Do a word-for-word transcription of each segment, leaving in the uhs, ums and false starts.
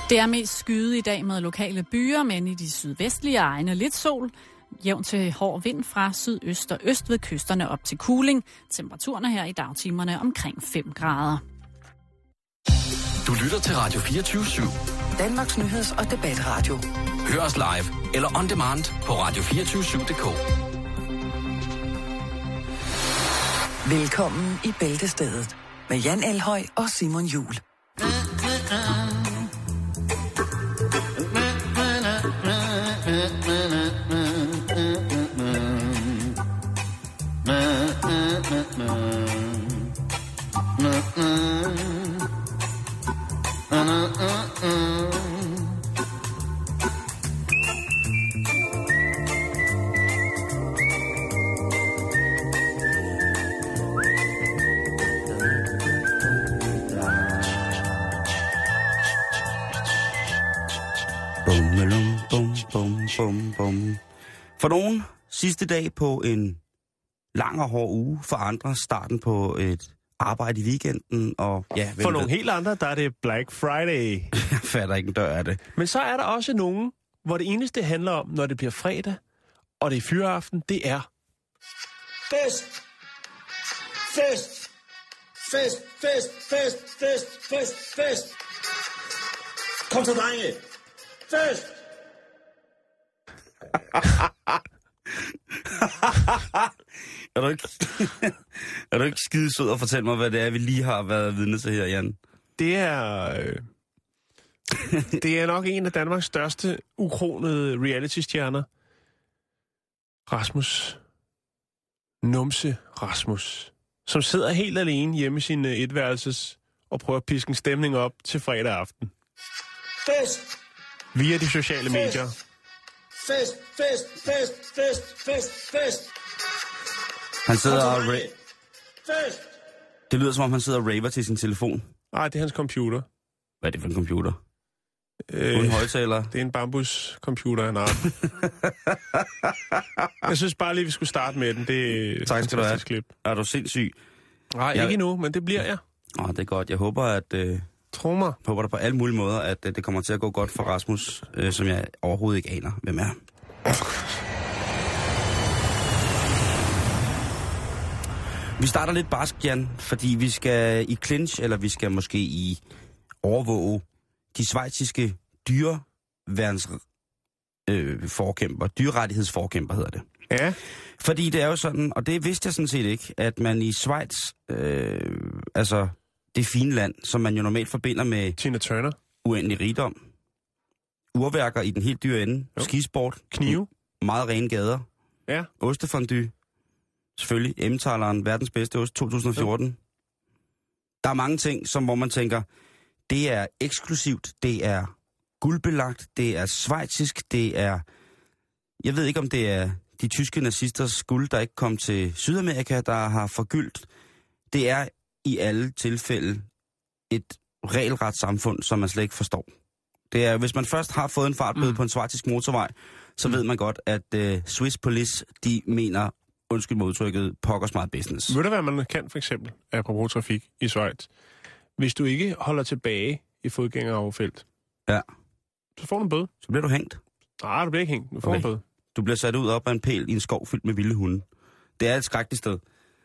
Det er mest skyet i dag med lokale byer, men i de sydvestlige egne lidt sol. Jævn til hård vind fra sydøst og øst ved kysterne op til kuling. Temperaturerne her i dagtimerne omkring fem grader. Du lytter til Radio fireogtyve syv. Danmarks nyheds- og debatradio. Hør os live eller on demand på radio to fire syv punktum d k. Velkommen i Bæltestedet med Jan Elhøj og Simon Juhl. Bum, bum, bum, bum. For nogen sidste dag på en lang og hård uge, for andre starten på et arbejde i weekenden. Og ja, for nogle helt andre, der er det Black Friday. Jeg fatter ikke en dør af det. Men så er der også nogen, hvor det eneste handler om, når det bliver fredag, og det er fyreaften, det er... Fest! Fest! Fest, fest, fest, fest, fest, fest! Kom så, drenge! Fest! er, du ikke, er du ikke skide sød at fortælle mig, hvad det er, vi lige har været vidne til her, Jan? Det er... Øh, det er nok en af Danmarks største ukronede reality-stjerner. Rasmus. Numse Rasmus. Som sidder helt alene hjemme i sin uh, etværelses og prøver at piske en stemning op til fredag aften. Fest! Via de sociale fest. medier. Fest, fest, fest, fest, fest, fest! Han sidder og... Ra- fest! Det lyder, som om han sidder og raver til sin telefon. Nej, det er hans computer. Hvad er det for en computer? Øh, Uden højtaler? Det er en bambus-computer af en art. Jeg synes bare lige, vi skulle starte med den. Det er tak skal du have. Klip. Er du sindssyg? Nej, jeg... ikke endnu, men det bliver jeg. Åh, det er godt. Jeg håber, at... Øh... Tro mig. Jeg håber der på alle mulige måder, at øh, det kommer til at gå godt for Rasmus, øh, som jeg overhovedet ikke aner, hvem er. Vi starter lidt barsk, Jan, fordi vi skal i clinch, eller vi skal måske i overvåge de schweiziske dyreværns øh, forkæmper, dyrerettighedsforkæmper hedder det. Ja. Fordi det er jo sådan, og det vidste jeg sådan set ikke, at man i Schweiz, øh, altså det fine land, som man jo normalt forbinder med Tina Turner, uendelig rigdom, urværker i den helt dyre ende, jo. Skisport, knive, meget rene gader, ja. Ostefondue, selvfølgelig, Emmentaler, verdens bedste ost to tusind og fjorten. Jo. Der er mange ting, som hvor man tænker, det er eksklusivt, det er guldbelagt, det er schweizisk, det er, jeg ved ikke om det er de tyske nazisters guld, der ikke kom til Sydamerika, der har forgyldt. Det er i alle tilfælde et regelret samfund, som man slet ikke forstår. Det er, hvis man først har fået en fartbøde mm. på en schweizisk motorvej, så mm. ved man godt, at uh, Swiss Police, de mener, undskyld mig udtrykket, pokkers meget business. Ved du, hvad man kan for eksempel, apropos trafik i Schweiz? Hvis du ikke holder tilbage i fodgængeroverfelt, ja. så får du en bøde. Så bliver du hængt. Nej, du bliver ikke hængt. Du får okay. en bøde. Du bliver sat ud op af en pæl i en skov fyldt med vilde hunde. Det er et skrækkeligt sted.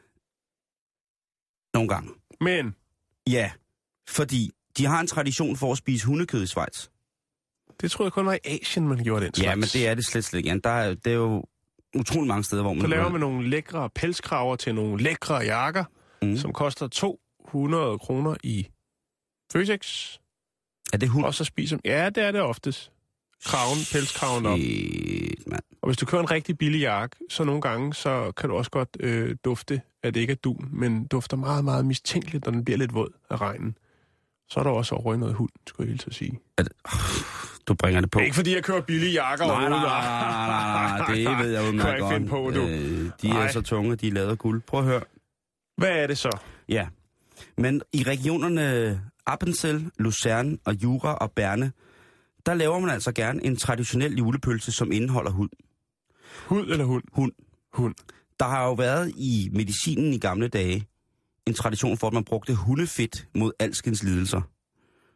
Nogle gange. Men? Ja, fordi de har en tradition for at spise hundekød i Schweiz. Det tror jeg kun var i Asien, man gjorde den slags. Ja, men det er det slet slet ikke. Der er, det er jo utrolig mange steder, hvor man... Så laver man nogle lækre pelskraver til nogle lækre jakker, mm. som koster to hundrede kroner i Føtex. Er det hund? Og så spiser... Ja, det er det oftest. Kraven, pelskraven op. Shit, mand. Og hvis du kører en rigtig billig jakke, så nogle gange, så kan du også godt øh, dufte, at det ikke er dun, men dufter meget, meget mistænkeligt, når den bliver lidt våd af regnen. Så er der også over i noget hund, skulle jeg helt til sige. Det... Du bringer det på. Ikke fordi jeg kører billige jakker nej, overhovedet. Nej, nej, nej, nej, det ved jeg jo meget godt. Finde på, du. Øh, de er så tunge, de er lavet af guld. Prøv at høre. Hvad er det så? Ja, men i regionerne Appenzell, Luzern og Jura og Berne, der laver man altså gerne en traditionel julepølse, som indeholder hund. Hund eller hund? Hund. Hund. Der har jo været i medicinen i gamle dage en tradition for, at man brugte hundefedt mod alskens lidelser.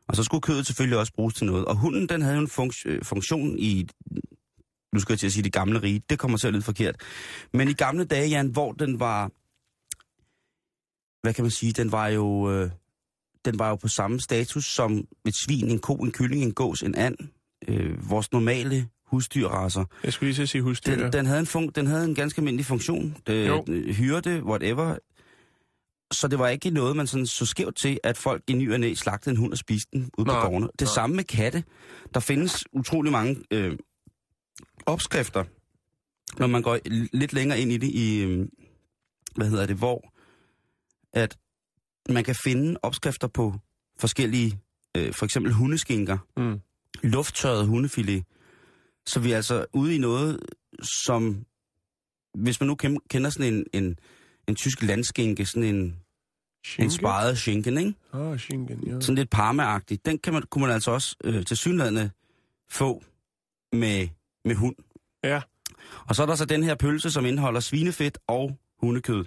Og så skulle kødet selvfølgelig også bruges til noget. Og hunden, den havde jo en funk- funktion i, nu skal jeg til at sige det gamle rige, det kommer til at lyde forkert. Men i gamle dage, Jan, hvor den var, hvad kan man sige, den var jo, øh, den var jo på samme status som et svin, en ko, en kylling, en gås, en and, øh, vores normale husdyrracer. Jeg skulle lige så sige husdyr. Den, den, havde en fun- den havde en ganske almindelig funktion. Øh, hyrde, whatever. Så det var ikke noget, man sådan så skævt til, at folk i ny og næ slagtede en hund og spiste den ude på gårdene. Det nej. Samme med katte. Der findes utrolig mange øh, opskrifter, når man går lidt længere ind i det, i, øh, hvad hedder det, hvor at man kan finde opskrifter på forskellige, øh, for eksempel hundeskinker, mm. lufttørret hundefilet. Så vi er altså ude i noget, som, hvis man nu kender sådan en, en, en tysk landskinke, sådan en, en sparet schinken, ikke? Åh, oh, schinken, ja. Sådan lidt parma-agtigt. Den kan man, kunne man altså også øh, til synligheden få med, med hund. Ja. Og så er der så den her pølse, som indeholder svinefedt og hundekød.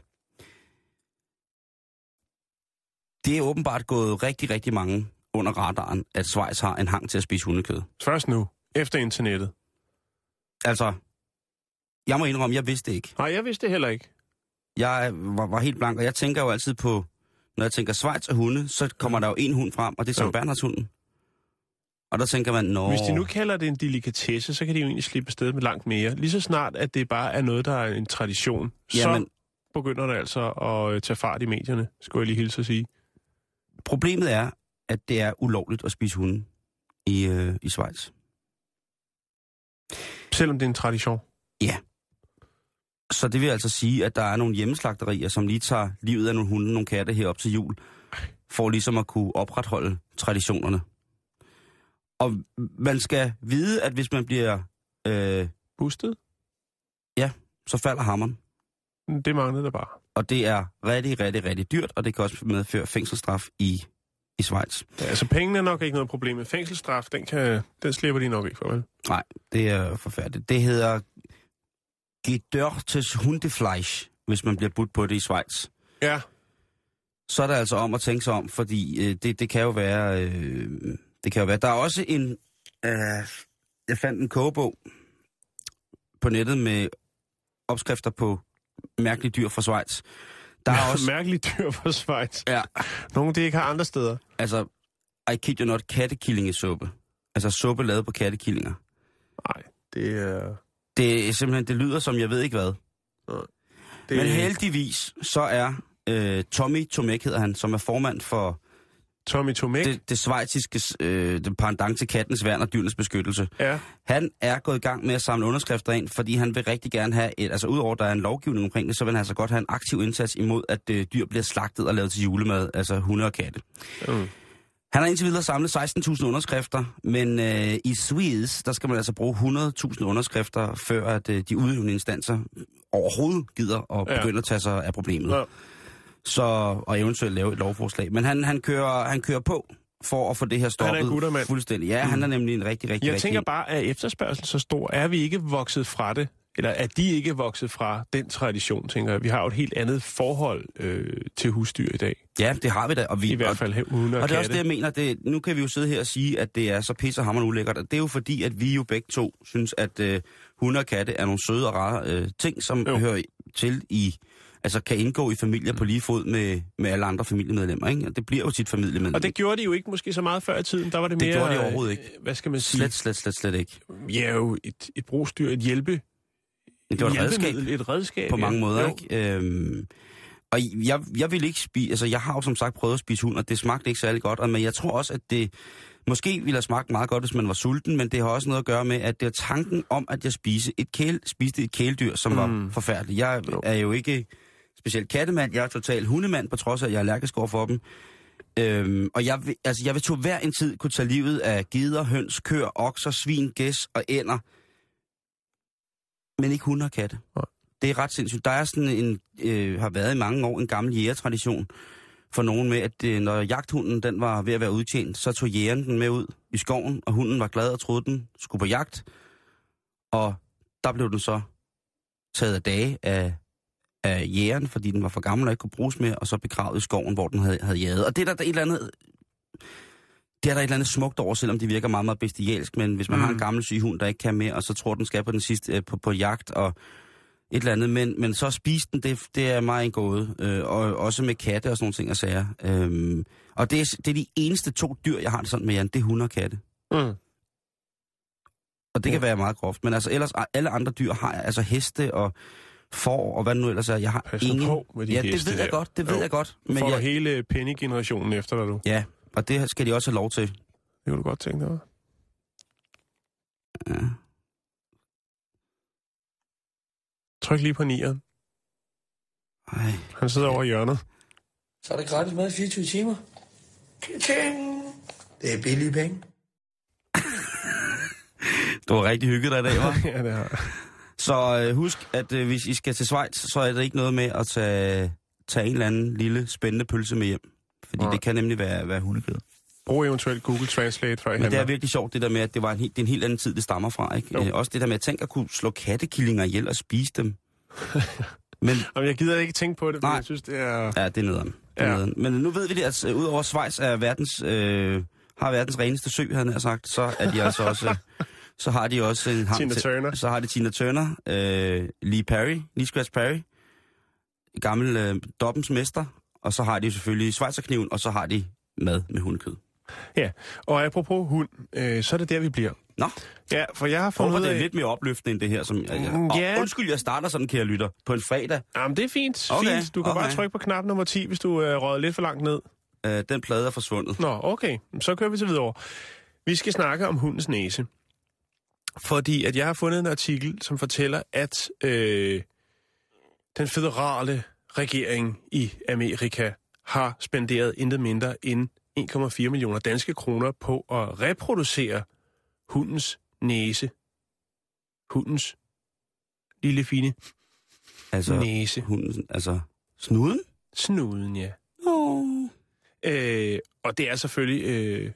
Det er åbenbart gået rigtig, rigtig mange under radaren, at Schweiz har en hang til at spise hundekød. Først nu, efter internettet. Altså, jeg må indrømme, jeg vidste det ikke. Nej, jeg vidste det heller ikke. Jeg var, var helt blank, og jeg tænker jo altid på, når jeg tænker Schweiz og hunde, så kommer der jo en hund frem, og det er Sankt Bernhards hunden. Og der tænker man, nå... Hvis de nu kalder det en delikatesse, så kan de jo egentlig slippe afsted med langt mere. Lige så snart, at det bare er noget, der er en tradition, Jamen, så begynder det altså at tage fart i medierne, skulle jeg lige hilse at sige. Problemet er, at det er ulovligt at spise hunde i, øh, i Schweiz. Selvom det er en tradition? Ja. Så det vil altså sige, at der er nogle hjemmeslagterier, som lige tager livet af nogle hunde, nogle katte her op til jul, for ligesom at kunne opretholde traditionerne. Og man skal vide, at hvis man bliver... Øh, Bustet? Ja, så falder hammeren. Det manglede der bare. Og det er rigtig, rigtig, rigtig dyrt, og det kan også medføre fængselsstraf i, i Schweiz. Ja, altså pengene er nok ikke noget problem med fængselsstraf. Den, kan, den slipper de nok ikke for, vel? Nej, det er forfærdeligt. Det hedder gedörrtes Hundefleisch, hvis man bliver budt på det i Schweiz. Ja. Så er det altså om at tænke sig om, fordi øh, det, det kan jo være... Øh, det kan jo være... Der er også en... Øh, jeg fandt en kogebog på nettet med opskrifter på mærkelige dyr fra Schweiz. Der er også... Mærkelige dyr fra Schweiz? Ja. Nogle, de ikke har andre steder. Altså, I kid you not, kattekillingesuppe. Altså suppe lavet på kattekillinger. Nej, det er... Det er simpelthen, det lyder som, jeg ved ikke hvad. Nej, det... Men heldigvis, så er øh, Tommy Tomek, hedder han, som er formand for... Tommy Tomek? Det, det schweiziske øh, det pendant til kattens værn og dyrenes beskyttelse. Ja. Han er gået i gang med at samle underskrifter ind, fordi han vil rigtig gerne have et... Altså udover, der er en lovgivning omkring det, så vil han altså godt have en aktiv indsats imod, at øh, dyr bliver slagtet og lavet til julemad, altså hunde og katte. Mm. Han har indtil videre samlet seksten tusind underskrifter, men øh, i Schweiz, der skal man altså bruge hundrede tusind underskrifter, før at øh, de udøvende instanser overhovedet gider at begynde ja. at tage sig af problemet. Ja. Så, og eventuelt lave et lovforslag. Men han, han, kører, han kører på for at få det her stoppet. Han er en guttermand. Fuldstændig. Ja, mm. han er nemlig en rigtig, rigtig... Jeg rigtig... tænker bare, at efterspørgselen så stor, er vi ikke vokset fra det? Eller er de ikke vokset fra den tradition, tænker jeg? Vi har jo et helt andet forhold øh, til husdyr i dag. Ja, det har vi da. Og vi, I hvert fald hunde og, og det er katte. også det, jeg mener. Det, nu kan vi jo sidde her og sige, at det er så pissehammerende ulækkert. Det er jo fordi, at vi jo begge to synes, at øh, hunde og katte er nogle søde og rare øh, ting, som jo. hører til i... Altså kan indgå i familier på lige fod med, med alle andre familiemedlemmer, ikke? Og det bliver jo sit familiemedlem. Og det gjorde de jo ikke måske så meget før i tiden. Der var det mere... Det gjorde de overhovedet ikke. Hvad skal man sige? Slet, slet, slet, slet ikke. Ja, jo et, et brugsdyr, et hjælpe... Det var et redskab. Et redskab, på mange ja. måder, jo. ikke? Øhm, og jeg, jeg vil ikke spise... Altså, jeg har jo som sagt prøvet at spise hund, og det smagte ikke særlig godt. Og, men jeg tror også, at det måske ville have smagt meget godt, hvis man var sulten, men det har også noget at gøre med, at det er tanken om, at jeg spise et kæl, spiste et kæledyr, som mm. var forfærdeligt. Jeg jo. er jo ikke... specielt kattemand. Jeg er total hundemand, på trods af, at jeg er allergisk over for dem. Øhm, og jeg vil, altså, jeg vil til hver en tid kunne tage livet af geder, høns, køer, okser, svin, gæs og ænder. Men ikke hunde og katte. Ja. Det er ret sindssygt. Der er sådan en, øh, har været i mange år en gammel jægertradition for nogen med, at øh, når jagthunden den var ved at være udtjent, så tog jægeren den med ud i skoven, og hunden var glad og troede, den skulle på jagt. Og der blev den så taget af dage af af jægeren, fordi den var for gammel og ikke kunne bruges mere, og så begravet i skoven, hvor den havde, havde jaget. Og det der, der et eller andet... det er der et eller andet smukt over, selvom det virker meget, meget bestialsk, men hvis man mm. har en gammel syg hund, der ikke kan mere, og så tror den skal på den sidste øh, på, på jagt og et eller andet, men, men så spise den, det, det er meget en gåde, øh, og også med katte og sådan nogle ting og sager. Øhm, og det er, det er de eneste to dyr, jeg har det sådan med, Jan, det er hunde og katte. Mm. Og det kan ja. være meget groft, men altså ellers alle andre dyr har jeg, altså heste og får og hvad det nu ellers er. Jeg har Pas ingen... på med de ja, heste det ved jeg der. godt, det ved jo. jeg godt. Men men får jeg... hele Penny-generationen efter dig, du. Ja, og det skal de også have lov til. Det kunne du godt tænke dig. Ja. Tryk lige på nieren. Ej. Han sidder over i hjørnet. Så er det gratis mad i fireogtyve timer. Ka-ching! Det er billige penge. Du har rigtig hygget dig i dag, hva'? Ja, det har. Så øh, husk, at øh, hvis I skal til Schweiz, så er det ikke noget med at tage, tage en eller anden lille spændende pølse med hjem. Fordi ja. det kan nemlig være, være hundekød. Brug eventuelt Google Translate for at Men det er virkelig sjovt, det der med, at det var en, det er en helt anden tid, det stammer fra, ikke? Øh, også det der med at tænke at kunne slå kattekillinger ihjel og spise dem. Men Jamen, jeg gider ikke tænke på det, for jeg synes, det er... Ja, det er nederen. Det er ja. nederen. Men nu ved vi det, at uh, udover Schweiz er verdens, øh, har verdens reneste sø, havde jeg sagt, så er de altså også... Så har de også en... Tina til, Turner. Så har de Tina Turner, øh, Lee Perry, Lee Scratch Perry, gammel øh, dobbens mester, og så har de selvfølgelig schweizerkniven, og så har de mad med hundekød. Ja, og apropos hund, øh, så er det der, vi bliver. Nå. Ja, for jeg har Jeg fundet håber, det er af... lidt mere opløftende end det her. Som, jeg, og ja. undskyld, jeg starter sådan, kære lytter, på en fredag. Jamen, det er fint. Okay, fint. Du kan okay. bare trykke på knap nummer ti, hvis du er øh, røget lidt for langt ned. Øh, den plade er forsvundet. Nå, okay. Så kører vi til videre. Vi skal snakke om hundens næse. Fordi at jeg har fundet en artikel, som fortæller, at øh, den føderale regering i Amerika har spenderet intet mindre end en komma fire millioner danske kroner på at reproducere hundens næse. Hundens lille fine altså, næse. Hunden, altså snuden? Snuden, ja. Oh. Øh, og det er selvfølgelig øh,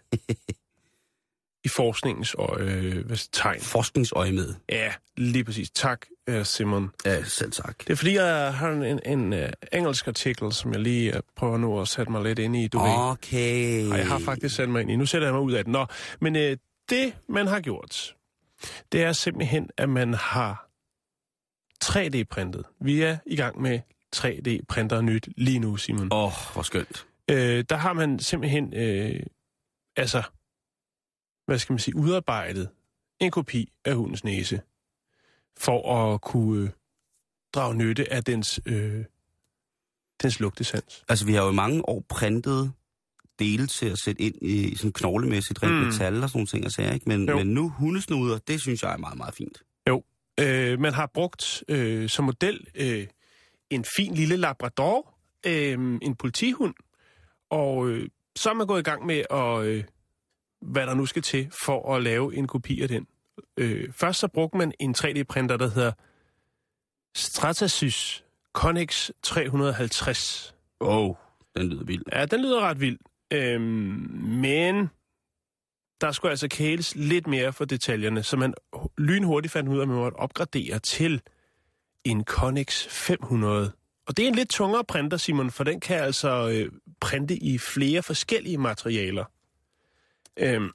i forskningens og, øh, hvad, tegn. Forskningsøje med. Ja, lige præcis. Tak, øh, Simon. Ja, selv tak. Det er fordi, jeg har en, en uh, engelsk artikel, som jeg lige uh, prøver nu at sætte mig lidt ind i. Du Okay. ved. Og jeg har faktisk sat mig ind i. Nu sætter jeg mig ud af den. Nå, men uh, det, man har gjort, det er simpelthen, at man har tre D-printet. Vi er i gang med tre D-printer nyt lige nu, Simon. Åh, oh, hvor skønt. Øh, der har man simpelthen, øh, altså, hvad skal man sige, udarbejdet en kopi af hundens næse, for at kunne øh, drage nytte af dens, øh, dens lugtesans. Altså, vi har jo i mange år printet dele til at sætte ind i sådan knoglemæssigt rent mm. metal og sådan nogle ting, og sager, ikke? Men, men nu hundesnuder, det synes jeg er meget, meget fint. Jo, øh, man har brugt øh, som model øh, en fin lille labrador, øh, en politihund, og øh, så er man gået i gang med, at, øh, hvad der nu skal til for at lave en kopi af den. Øh, først så brugte man en tre D-printer, der hedder Stratasys Connex tre hundrede og halvtreds. Åh, oh, den lyder vild. Ja, den lyder ret vild. Øhm, men der skulle altså kæles lidt mere for detaljerne, så man lynhurtigt fandt ud af, at man måtte opgradere til en Connex fem hundrede. Og det er en lidt tungere printer, Simon, for den kan altså øh, printe i flere forskellige materialer. Øhm,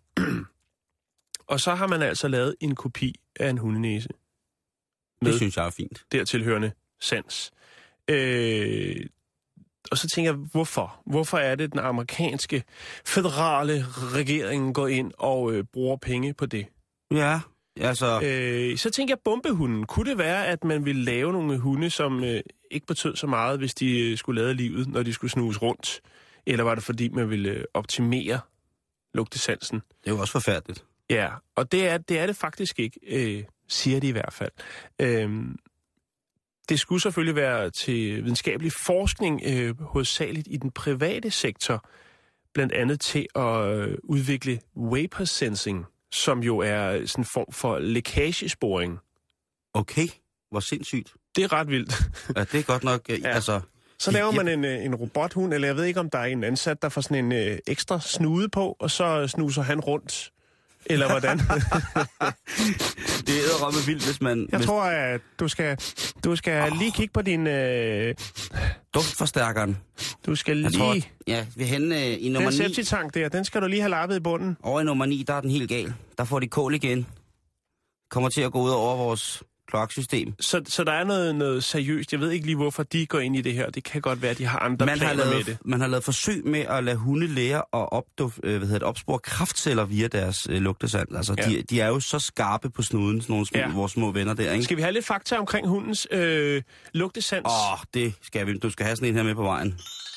og så har man altså lavet en kopi af en hundenæse. Det synes jeg er fint. Dertilhørende sans. Øh, og så tænker jeg, hvorfor? Hvorfor er det, den amerikanske føderale regering går ind og øh, bruger penge på det? Ja, altså... Øh, så tænker jeg, bombehunden. Kunne det være, at man ville lave nogle hunde, som øh, ikke betød så meget, hvis de øh, skulle lade livet, når de skulle snuse rundt? Eller var det, fordi man ville øh, optimere lugtesansen? Det er jo også forfærdeligt. Ja, og det er det, er det faktisk ikke, øh, siger de i hvert fald. Øh, det skulle selvfølgelig være til videnskabelig forskning, øh, hovedsageligt i den private sektor, blandt andet til at øh, udvikle vapor sensing, som jo er sådan en form for lækagesporing. Okay, hvor sindssygt. Det er ret vildt. Ja, det er godt nok, øh, ja. altså... Så laver man en, en robothund, eller jeg ved ikke, om der er en ansat, der får sådan en øh, ekstra snude på, og så snuser han rundt Eller hvordan? Det er edderrømme vildt, hvis man... Jeg hvis tror, at du skal, du skal oh. lige kigge på din... Øh, duftforstærkeren. du skal Jeg lige... tror, ja, vi er henne øh, i nummer Den ni. septitank der, den skal du lige have lappet i bunden. Over i nummer ni, der er den helt gal. Der får de kål igen. Kommer til at gå ud over vores kloaksystem. Så, så der er noget, noget seriøst. Jeg ved ikke lige, hvorfor de går ind i det her. Det kan godt være, at de har andre Man planer har, lavet, med det. man har lavet forsøg med at lade hunde lære at opduft, øh, hvad hedder det, opspore kraftceller via deres øh, lugtesand. Altså, Ja. de, de er jo så skarpe på snuden, sådan nogle små, Ja. vores små venner der, ikke? Skal vi have lidt fakta omkring hundens øh, lugtesans? Åh, oh, det skal vi. Du skal have sådan en her med på vejen.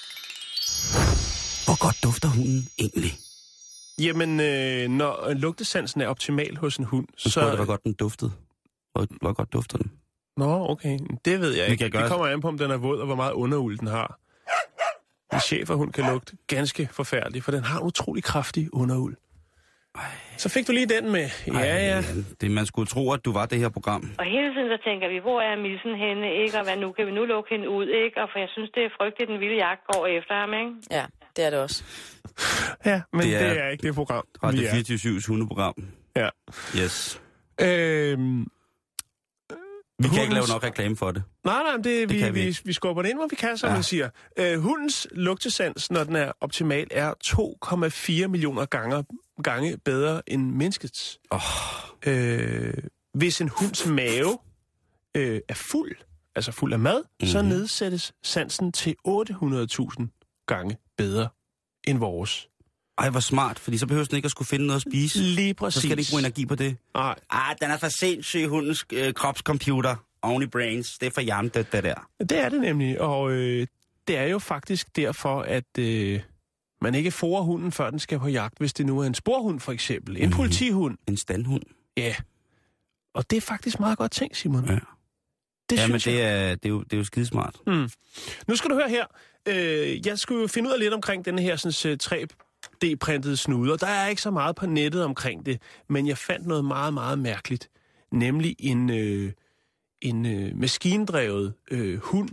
Hvor godt dufter hunden egentlig? Jamen, øh, når lugtesansen er optimal hos en hund, Så så... tror jeg, det var godt, den duftede. Hvor, hvor godt dufter den? Nå, okay. Det ved jeg Vi ikke. kan gøre- Det kommer an på, om den er våd, og hvor meget underuld den har. En schæferhund kan lugte ganske forfærdeligt, for den har en utrolig kraftig underuld. Så fik du lige den med. Ja, ja. Det, man skulle tro, at du var det her program. Og hele tiden så tænker vi, hvor er missen henne, ikke? Og hvad nu? Kan vi nu lukke hende ud, ikke? Og for jeg synes, det er frygteligt, den vilde jagt går efter ham, ikke? Ja, det er det også. Ja, men Det det er- er, det er ikke det program, Radio vi er. fireogtyve syv's hundeprogram. Ja. Yes. Øhm, Vi kan ikke hundens- lave nok reklame for det. Nej, nej, det, Det vi, kan vi vi, ikke. vi skubber det ind, hvor vi kan, som Ja. man siger. Øh, hundens lugtesans, når den er optimal, er to komma fire millioner gange, gange bedre end menneskets. Oh. Øh, hvis en hunds mave øh, er fuld, altså fuld af mad, mm-hmm. så nedsættes sansen til otte hundrede tusind gange bedre end vores. Ej, hvor smart, fordi så behøver den ikke at skulle finde noget at spise. Lige præcis. Så skal det ikke bruge energi på det. Nej. Ah, den er for sindssyg, hundens øh, kropscomputer. Oven i brains. Det er for hjernedødt, det der. Det er det nemlig, og øh, det er jo faktisk derfor, at øh, man ikke fodrer hunden, før den skal på jagt, hvis det nu er en sporhund for eksempel. En Mhm. politihund. En standhund. Ja. Og det er faktisk meget godt tænkt, Simon. Ja. Det Ja, men synes jeg. det er, det, er jo, det er jo skidesmart. Mm. Nu skal du høre her. Øh, jeg skulle jo finde ud af lidt omkring den her sådan, tre D-printede snude, og der er ikke så meget på nettet omkring det, men jeg fandt noget meget, meget mærkeligt. Nemlig en, øh, en øh, maskindrevet øh, hund.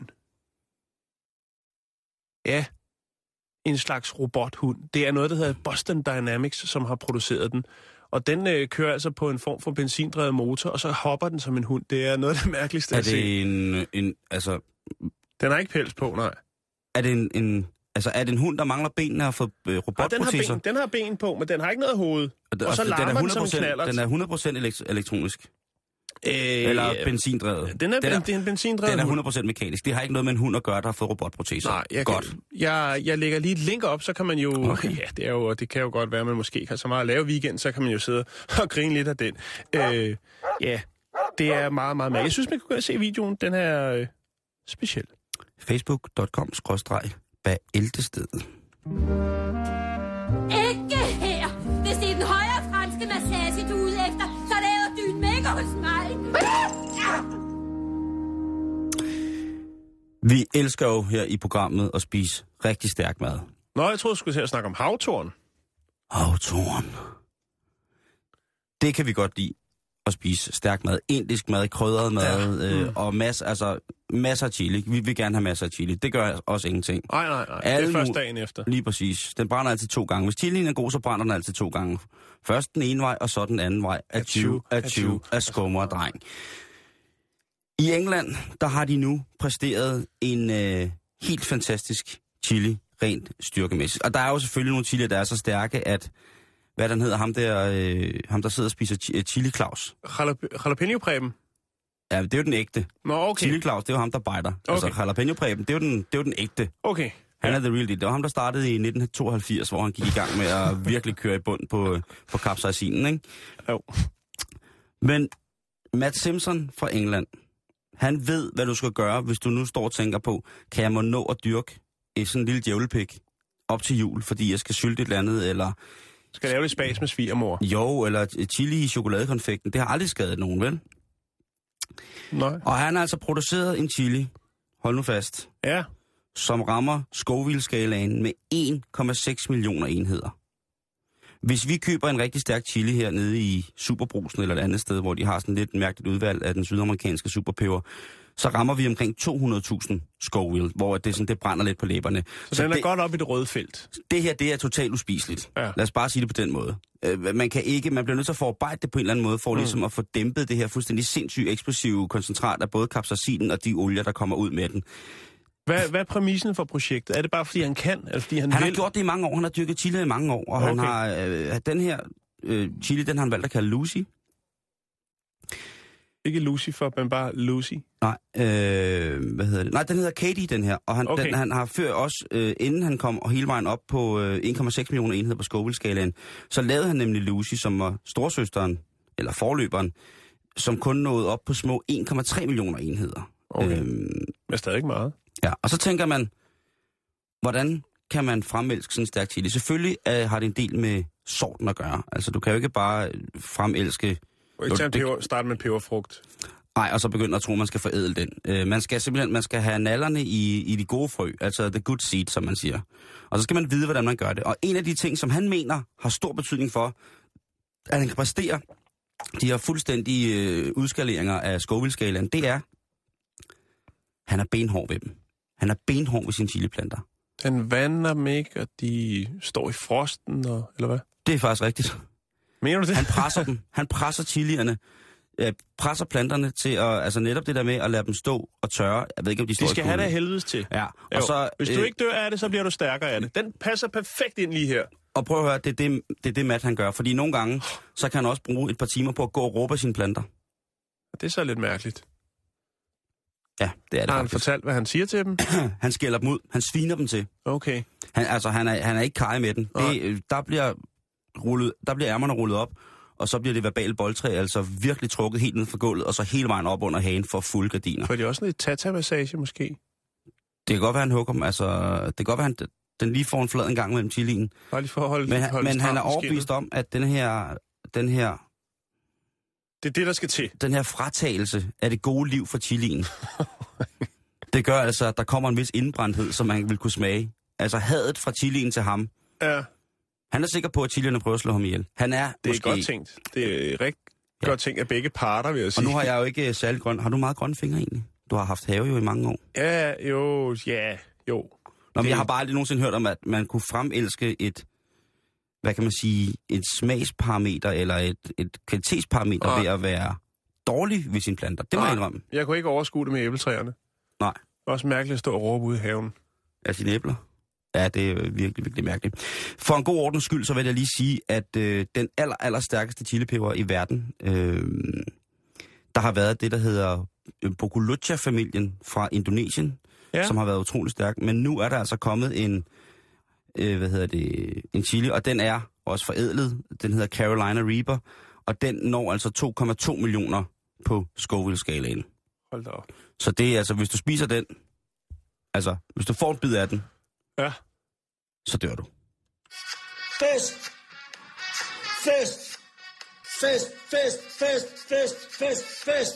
Ja, en slags robothund. Det er noget, der hedder Boston Dynamics, som har produceret den. Og den øh, kører altså på en form for benzindrevet motor, og så hopper den som en hund. Det er noget af det mærkeligste Er at se. det en, en, altså, Den har ikke pels på, nej. er det en, en, altså, er det en hund, der mangler benene og har fået øh, Og den, har robotproteser? ben, den har ben på, men den har ikke noget hoved. Og, og så den larmer er den som en 100%, knallert. Den er hundrede procent elekt- elektronisk. Øh, Eller benzindrevet. Den er, den er, det er en benzindrevet den er hund. hundrede procent mekanisk. Det har ikke noget med en hund at gøre, der har fået robotproteser. Nej, jeg, Godt. Kan, jeg, jeg lægger lige et link op, så kan man jo... Okay. Ja, det, er jo, det kan jo godt være, at man måske ikke har så meget at lave weekend, så kan man jo sidde og grine lidt af den. Øh, ja, det er meget, meget mærkeligt. Jeg synes, man kan gå og se videoen. Den er øh, speciel. facebook punktum com skråstreg bæltestedet. Ikke her! Hvis det er den højre franske massage, du er ude efter, så laver du en mega hos mig. Vi elsker jo her i programmet at spise rigtig stærk mad. Nå, jeg troede, du skulle til at snakke om havtorn. Havtorn. Det kan vi godt lide at spise stærk mad. Indisk mad, krydret mad Ja. øh, Mm. og masser, altså, masser af chili. Vi vil gerne have masser af chili. Det gør også ingenting. Nej, nej, nej. Det Alle er først mu- dagen efter. Lige præcis. Den brænder altid to gange. Hvis chilien er god, så brænder den altid to gange. Først den ene vej, og så den anden vej. Atju, atju, af skummer dreng. I England, der har de nu præsteret en øh, helt fantastisk chili, rent styrkemæssigt. Og der er jo selvfølgelig nogle chilier, der er så stærke, at, hvad den hedder, ham der, øh, ham der sidder og spiser chi- chili Claus. Jalap- Jalapeno-præben. Ja, det er jo den ægte. Nå, okay. Chili Claus, det er jo ham, der bejder. Okay. Altså jalapeno præben, det er jo den, det er jo den ægte. Okay. Han er the real deal. Det var ham, der startede i nitten tooghalvfirs, hvor han gik i gang med at virkelig køre i bund på, på capsaicinen, ikke? Jo. Men Matt Simpson fra England, han ved, hvad du skal gøre, hvis du nu står og tænker på, kan jeg må nå at dyrke et sådan en lille djævlepik op til jul, fordi jeg skal sylte et eller andet, eller Skal jeg lave lidt spas med svigermor? jo, eller chili i chokoladekonfekten. Det har aldrig skadet nogen, vel? Nej. Og han har altså produceret en chili, hold nu fast, Ja. som rammer Scoville-skalaen med en komma seks millioner enheder. Hvis vi køber en rigtig stærk chili hernede i Superbrusen eller et andet sted, hvor de har sådan lidt mærkeligt udvalg af den sydamerikanske superpeber, så rammer vi omkring to hundrede tusind Scoville, hvor det, sådan, det brænder lidt på læberne. Så, så den er det, godt op i det røde felt? Det her, det er totalt uspiseligt. Ja. Lad os bare sige det på den måde. Øh, man kan ikke, man bliver nødt til at forarbejde det på en eller anden måde, for mm. ligesom at få dæmpet det her fuldstændig sindssygt eksplosive koncentrat af både capsaicinen og de olier, der kommer ud med den. Hvad, hvad er præmissen for projektet? Er det bare, fordi han kan? Eller fordi han han vil? har gjort det i mange år. Han har dyrket chili i mange år, og okay. han har øh, den her øh, chili, den har han valgt at kalde Lucy. Ikke Lucifer, men bare Lucy? Nej, øh, hvad hedder det? Nej, den hedder Katie, den her. Og han, okay. den, han har før også, øh, inden han kom hele vejen op på øh, en komma seks millioner enheder på Scoville-skalaen, så lavede han nemlig Lucy, som var storsøsteren, eller forløberen, som kun nåede op på små en komma tre millioner enheder. Okay. Øhm, Men stadig meget. Ja, og så tænker man, hvordan kan man fremelske sådan en stærk chili? Selvfølgelig øh, har det en del med sorten at gøre. Altså, du kan jo ikke bare fremelske... Og ikke tage peber, starte med peberfrugt. Nej, og så begynde at tro, at man skal forædle den. Øh, man skal simpelthen man skal have nallerne i, i de gode frø, altså the good seed, som man siger. Og så skal man vide, hvordan man gør det. Og en af de ting, som han mener har stor betydning for, at han kan præstere de her fuldstændige øh, udskaleringer af Scoville-skalaen, det er, han er benhård ved dem. Han er benhård ved sine chiliplanter. Han vander dem ikke, og de står i frosten, og, eller hvad? Det er faktisk rigtigt. Mener du det? Han presser dem. Han presser chilierne. Øh, presser planterne til at... Altså netop det der med at lade dem stå og tørre. Jeg ved ikke, om de står de skal have det af helvedes til. Ja. Og jo. så, Hvis du øh, ikke dør af det, så bliver du stærkere af det. Den passer perfekt ind lige her. Og prøv at høre, det er det, det, er det Matt han gør. Fordi nogle gange, så kan han også bruge et par timer på at gå og råbe sine planter. Det er så lidt mærkeligt. Ja, det er det. Har han faktisk. fortalt, hvad han siger til dem? Han skælder dem ud. Han sviner dem til. Okay. Han, altså, han er, han er ikke kaj med den. Det, der bliver rullet, der bliver ærmerne rullet op, og så bliver det verbale boldtræ altså virkelig trukket helt ned fra gulvet, og så hele vejen op under hagen for fulde gardiner. For det er også lidt tata-massage, måske? Det kan godt være, han hugger dem. Altså, det kan godt være, han den lige får en flad en gang mellem chilien. Bare lige for at holde, men holde men han er overbevist om, at den her, den her... Det er det, der skal til. Den her fratagelse af det gode liv for chilien. Det gør altså, at der kommer en vis indbrændthed, som man vil kunne smage. Altså hadet fra chilien til ham. Ja. Han er sikker på, at chilierne prøver at slå ham ihjel. Han er Det måske... er godt tænkt. Det er rigtig ja. godt tænkt af begge parter, vil jeg sige. Og nu har jeg jo ikke særlig grøn... Har du meget grønne fingre egentlig? Du har haft have jo i mange år. Ja, jo, ja, jo. Nå, men det... jeg har bare aldrig nogensinde hørt om, at man kunne fremelske et... Hvad kan man sige? Et smagsparameter eller et, et kvalitetsparameter ja. ved at være dårlig ved sine planter. Det må jeg indrømme. Jeg kunne ikke overskue det med æbletræerne. Nej. Også mærkeligt at stå og råbe ude i haven. Af sine æbler? Ja, det er virkelig, virkelig mærkeligt. For en god ordens skyld, så vil jeg lige sige, at øh, den aller, aller stærkeste chilipeber i verden, øh, der har været det, der hedder Bogolucha-familien fra Indonesien, ja. som har været utrolig stærk. Men nu er der altså kommet en, øh, hvad hedder det, en chili, og den er også forædlet. Den hedder Carolina Reaper, og den når altså to komma to millioner på Scoville-skalaen. Hold da op. Så det er altså, hvis du spiser den, altså, hvis du får en bid af den, ja. så dør du. Fest! Fest! Fest! Fest! Fest! Fest! Fest! Fest!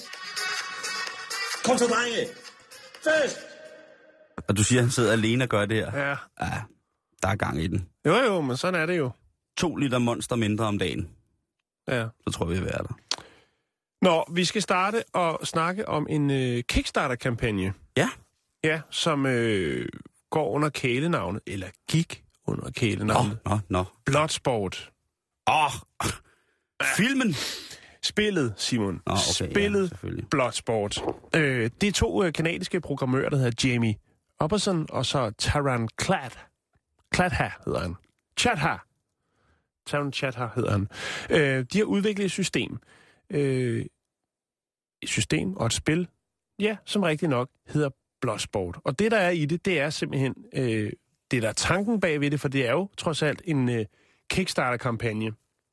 Kom så, drenge! Fest! Og du siger, at han sidder alene og gør det her? Ja. Ja, der er gang i den. Jo, jo, men sådan er det jo. To liter Monster mindre om dagen. Ja. Så tror vi, vi er der. Nå, vi skal starte og snakke om en øh, Kickstarter-kampagne. Ja. Ja, som øh, går under kælenavnet, eller gik under kælenavnet. Nå, nå, nå. Bloodsport. Åh, oh, filmen! Spillet, Simon. Oh, okay, Spillet ja, Bloodsport. Øh, det er to øh, kanadiske programmører, der hedder Jamie Opperson, og så Taran Klad. Kladha hedder han. Chatha. Taran Chatha hedder han. Øh, de har udviklet et system. Øh, et system og et spil, ja, som rigtig nok hedder Bloodsport. Og det, der er i det, det er simpelthen øh, det, der er tanken bag ved det, for det er jo trods alt en øh, Kickstarter-kampagne.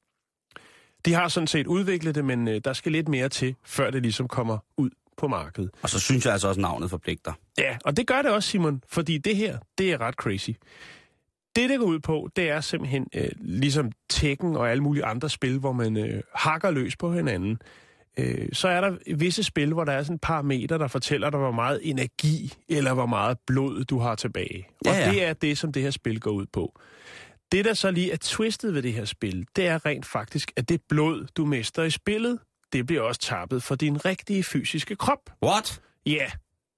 De har sådan set udviklet det, men øh, der skal lidt mere til, før det ligesom kommer ud på markedet. Og så synes jeg altså også, navnet forpligter. Ja, og det gør det også, Simon, fordi det her, det er ret crazy. Det, det går ud på, det er simpelthen øh, ligesom Tekken og alle mulige andre spil, hvor man øh, hakker løs på hinanden. Øh, så er der visse spil, hvor der er sådan et par meter, der fortæller dig, hvor meget energi eller hvor meget blod du har tilbage. Og ja, ja. det er det, som det her spil går ud på. Det, der så lige er twistet ved det her spil, det er rent faktisk, at det blod, du mister i spillet, det bliver også tappet for din rigtige fysiske krop. What? Ja. Yeah.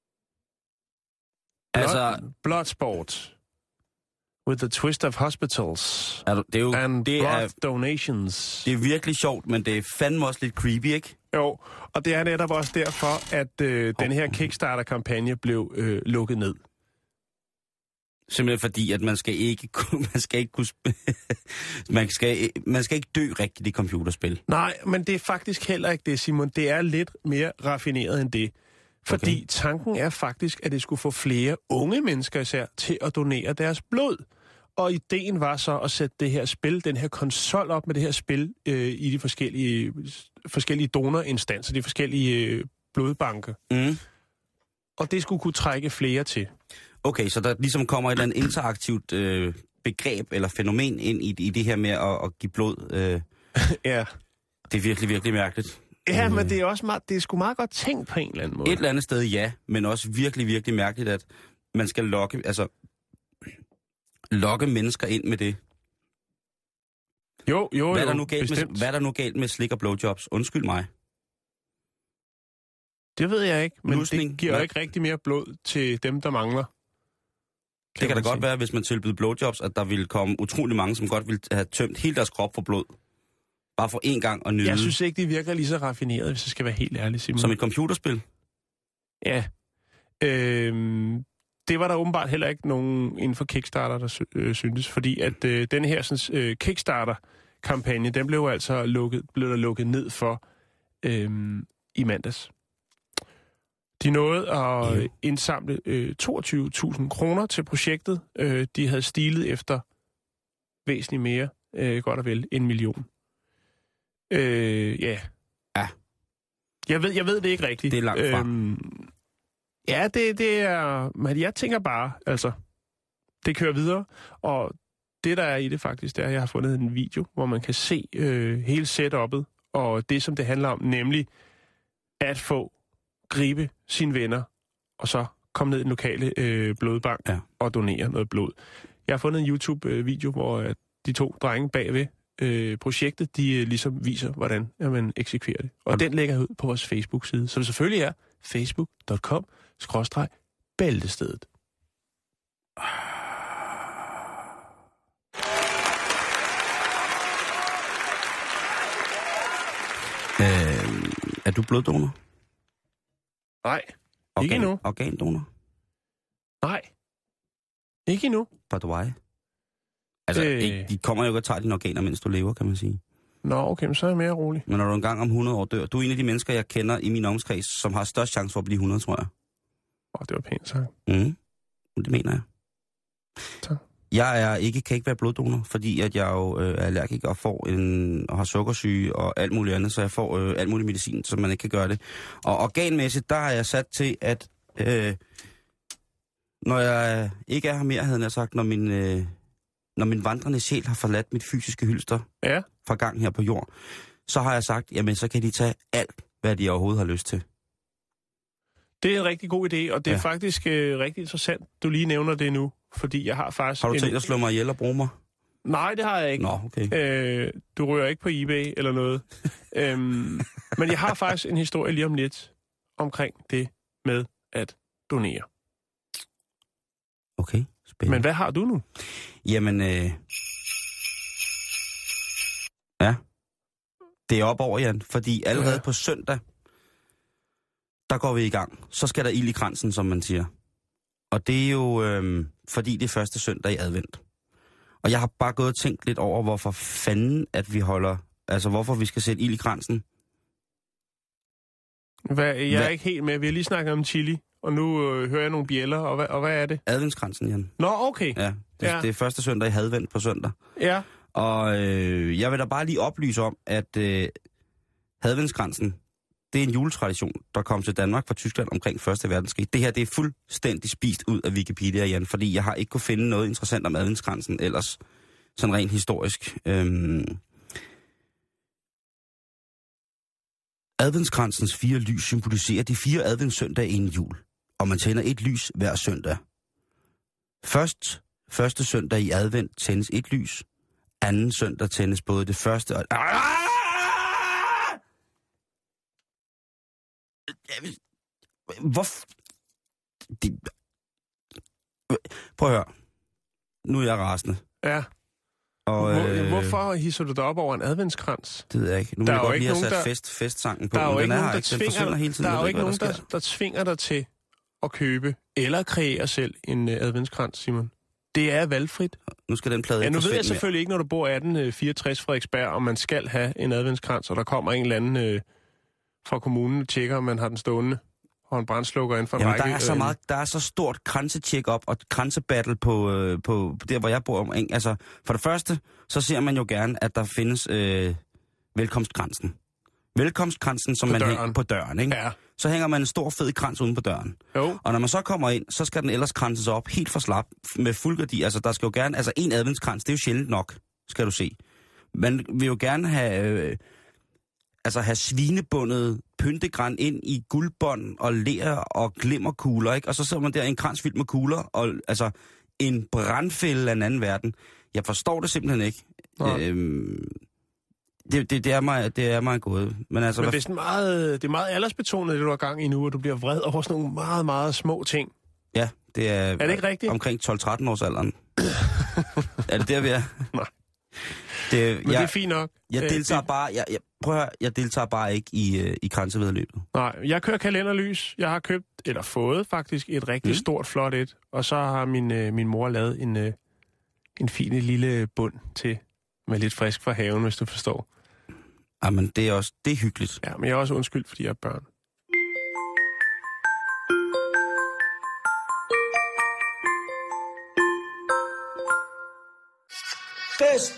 Altså... Blood, Bloodsport. With the twist of hospitals. Er du, det er jo... And det blood er, donations. Det er virkelig sjovt, men det er fandme også lidt creepy, ikke? Jo, og det er netop også derfor, at øh, den her Kickstarter-kampagne blev øh, lukket ned. Simpelthen fordi, at man skal ikke kunne, man skal ikke kunne man skal, man skal ikke dø rigtigt i computerspil. Nej, men det er faktisk heller ikke det, Simon. Det er lidt mere raffineret end det. Fordi okay. tanken er faktisk, at det skulle få flere unge mennesker især til at donere deres blod. Og ideen var så at sætte det her spil, den her konsol op med det her spil øh, i de forskellige, forskellige donorinstanser, de forskellige øh, blodbanker. Mm. Og det skulle kunne trække flere til. Okay, så der ligesom kommer et eller andet interaktivt øh, begreb eller fænomen ind i, i det her med at, at give blod. Øh. Ja. Det er virkelig, virkelig mærkeligt. Ja, men det er også meget, det er sgu meget godt tænkt på en eller anden måde. Et eller andet sted, ja, men også virkelig, virkelig mærkeligt, at man skal lokke, altså, lokke mennesker ind med det. Jo, jo, hvad er der jo, nu galt med, hvad er der nu galt med slik og blowjobs? Undskyld mig. Det ved jeg ikke, men Lusning, det giver jo ikke rigtig mere blod til dem, der mangler. Kan det kan da godt være, hvis man tilbyder blowjobs, at der ville komme utrolig mange, som godt ville have tømt hele deres krop for blod. Bare for én gang at nyde. Jeg synes ikke, det virker lige så raffineret, hvis jeg skal være helt ærlig, Simon. Som et computerspil? Ja. Øhm, det var der åbenbart heller ikke nogen inden for Kickstarter, der sy- øh, syntes, fordi at øh, den her sådan, øh, Kickstarter-kampagne, den blev altså lukket, blev der lukket ned for øh, i mandags. De nåede at øh, indsamle øh, toogtyve tusind kroner til projektet. Øh, de havde stilet efter væsentligt mere, øh, godt og vel, en million. Øh, ja. Ja. Jeg ved, jeg ved det ikke rigtigt. Det er langt fra. Øhm, ja, det, det er... Men jeg tænker bare, altså, det kører videre. Og det, der er i det faktisk, det er, at jeg har fundet en video, hvor man kan se øh, hele setup'et, og det, som det handler om, nemlig at få gribe sine venner, og så komme ned i den lokale øh, blodbank ja. og donere noget blod. Jeg har fundet en YouTube-video, hvor øh, de to drenge bagved øh, projektet, de øh, ligesom viser, hvordan ja, man eksekverer det. Og den lægger jeg ud på vores Facebook-side, som selvfølgelig er facebook punktum com skråstreg bæltestedet. Øh, er du bloddonor? Nej, Organ, ikke endnu. Organdonor? Nej, ikke endnu. But why? Altså, øh... ikke, de kommer jo og tager dine organer, mens du lever, kan man sige. Nå, okay, så er jeg mere rolig. Men når du engang om hundrede år dør, du er en af de mennesker, jeg kender i min omkreds, som har størst chance for at blive hundrede, tror jeg. Åh, oh, det var pænt sagt. Mhm, det mener jeg. Tak. Jeg er ikke, kan ikke være bloddonor, fordi at jeg jo øh, er allergiker og, får en, og har sukkersyge og alt muligt andet, så jeg får øh, alt muligt medicin, så man ikke kan gøre det. Og organmæssigt, der har jeg sat til, at øh, når jeg ikke er her mere, havde jeg sagt, når min, øh, når min vandrende sjæl har forladt mit fysiske hylster ja. fra gang her på jord, så har jeg sagt, jamen så kan de tage alt, hvad de overhovedet har lyst til. Det er en rigtig god idé, og det er ja. faktisk øh, rigtig interessant, du lige nævner det nu, fordi jeg har faktisk... Har du en... tænkt at slå mig ihjel og bruge mig? Nej, det har jeg ikke. Nå, okay. Øh, du rører ikke på eBay eller noget. øhm, men jeg har faktisk en historie lige om lidt omkring det med at donere. Okay, spændende. Men hvad har du nu? Jamen, øh... ja, det er op over, Jan, fordi allerede ja. på søndag, der går vi i gang. Så skal der ild i kransen, som man siger. Og det er jo, øh, fordi det er første søndag i advent. Og jeg har bare gået og tænkt lidt over, hvorfor fanden, at vi holder... Altså, hvorfor vi skal sætte ild i kransen. Hvad, jeg hvad? er ikke helt med. Vi har lige snakket om chili, og nu øh, hører jeg nogle bjælder, og hvad, og hvad er det? Adventskransen, Jan. Nå, okay. Ja, det, ja. det er første søndag i advent på søndag. Ja. Og øh, jeg vil da bare lige oplyse om, at øh, adventskransen, det er en juletradition, der kom til Danmark fra Tyskland omkring første verdenskrig. Det her, det er fuldstændig spist ud af Wikipedia, Jan, fordi jeg har ikke kunne finde noget interessant om adventskransen ellers, sådan rent historisk. Øhm... Adventskransens fire lys symboliserer de fire adventssøndage inden jul, og man tænder et lys hver søndag. Først, første søndag i advent tændes et lys. Anden søndag tændes både det første og... hvor... De, prøv at høre. Nu er jeg rasende. Ja. Og, Hvor, øh, hvorfor hisser du dig op over en adventskrans? Det ved jeg ikke. Nu Der må er jeg jo godt ikke lige have nogen, sat der- fest, festsangen på. Der er jo men ikke den nogen, der ikke. Den forsvinder tvinger, hele tiden. der er Jeg jo ved ikke hvad nogen, der, sker. der tvinger dig til at købe eller kreere selv en uh, adventskrans, Simon. Det er valgfrit. Nu skal den plade Ja, ikke nu ved jeg forsvinde mere. selvfølgelig ikke, når du bor atten fireogtres Frederiksberg, om man skal have en adventskrans, og der kommer en eller anden øh, fra kommunen og tjekker, om man har den stående, og en brandslukker inden for en Jamen, række. der er så øh, meget, der er så stort kransetjek-up og kransebattle på, øh, på der, hvor jeg bor om. Ikke? Altså, for det første, så ser man jo gerne, at der findes øh, velkomstkransen. Velkomstkransen, som På man døren. hænger på døren, ikke? Ja. Så hænger man en stor fed krans uden på døren. Jo. Og når man så kommer ind, så skal den ellers kranses op helt for slap med fuldgærdi. Altså, der skal jo gerne, altså en adventskrans, det er jo sjældent nok, skal du se. Man vil jo gerne have, øh, altså have svinebundet pyntegran ind i guldbånd og ler og glimmerkugler, ikke? Og så sidder man der i en krans fyldt med kugler, og altså en brandfælde af en anden verden. Jeg forstår det simpelthen ikke. Øhm, det, det, det, er mig, det er mig gået. Men altså, Men hvad det er, sådan meget, det er meget aldersbetonet, det du har gang i nu, og du bliver vred over sådan nogle meget, meget små ting. Ja, det er, Er det ikke rigtigt? omkring tolv tretten års alderen. Er det der, vi er? Nej. Det, Men jeg, det er fint nok. jeg Øh, deltager det- bare, jeg, jeg, prøv at høre, jeg deltager bare ikke i, øh, i kransevedløbet. Nej, jeg kører kalenderlys. Jeg har købt, eller fået faktisk, et rigtig Mm. mm. stort, flot et. Og så har min, øh, min mor lavet en, øh, en fin lille bund til, med lidt frisk fra haven, hvis du forstår. Jamen, det er også, det er hyggeligt. Ja, men jeg er også undskyld, fordi jeg er børn. Fest!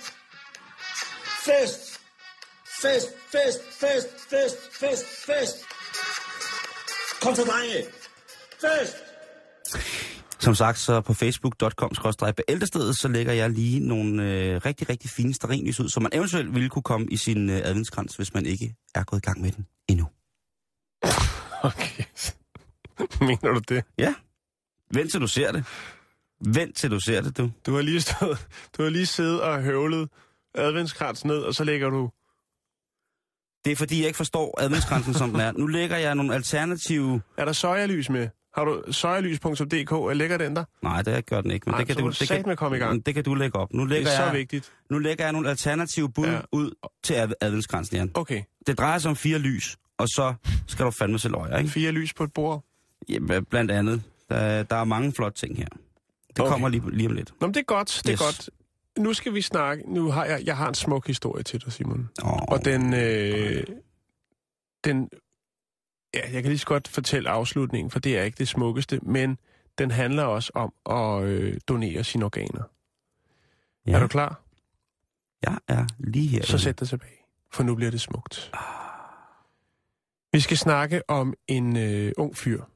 Fest! Fest, fest, fest, fest, fest, fest! Kom så, drenge! Fest! Som sagt, så på facebook punktum com skråstreg bæltestedet, så lægger jeg lige nogle øh, rigtig, rigtig fine stearinlys ud, så man eventuelt ville kunne komme i sin øh, adventskrans, hvis man ikke er gået i gang med den endnu. Okay. Mener du det? Ja. Vent til du ser det. Vent til du ser det, du. Du har lige stået, du har lige siddet og høvlet adventskrans ned, og så lægger du... Det er fordi, jeg ikke forstår adventskransen, som den er. Nu lægger jeg nogle alternative... Er der sojalys med? Har du sojalys punktum d k? Lægger den der? Nej, det gør den ikke. Men Nej, det kan så du, må du det kan, satme komme i gang. det kan du lægge op. Nu Det lægger, er så jeg, vigtigt. nu lægger jeg nogle alternative bud Ja. ja. ud til ad- adventskransen, Jan. Okay. Det drejer sig om fire lys, og så skal du fandme selv øje, ikke? Fire lys på et bord. Ja, blandt andet. Der, der er mange flotte ting her. Det Okay. kommer lige, lige om lidt. Nå, men det er godt, det er Yes. godt. Nu skal vi snakke. Nu har jeg, jeg har en smuk historie til dig, Simon. Oh, Og den, øh, den, ja, jeg kan lige så godt fortælle afslutningen, for det er ikke det smukkeste, men den handler også om at øh, donere sine organer. ja. Er du klar? Jeg er lige her. Så sæt dig tilbage, for nu bliver det smukt. Vi skal snakke om en øh, ung fyr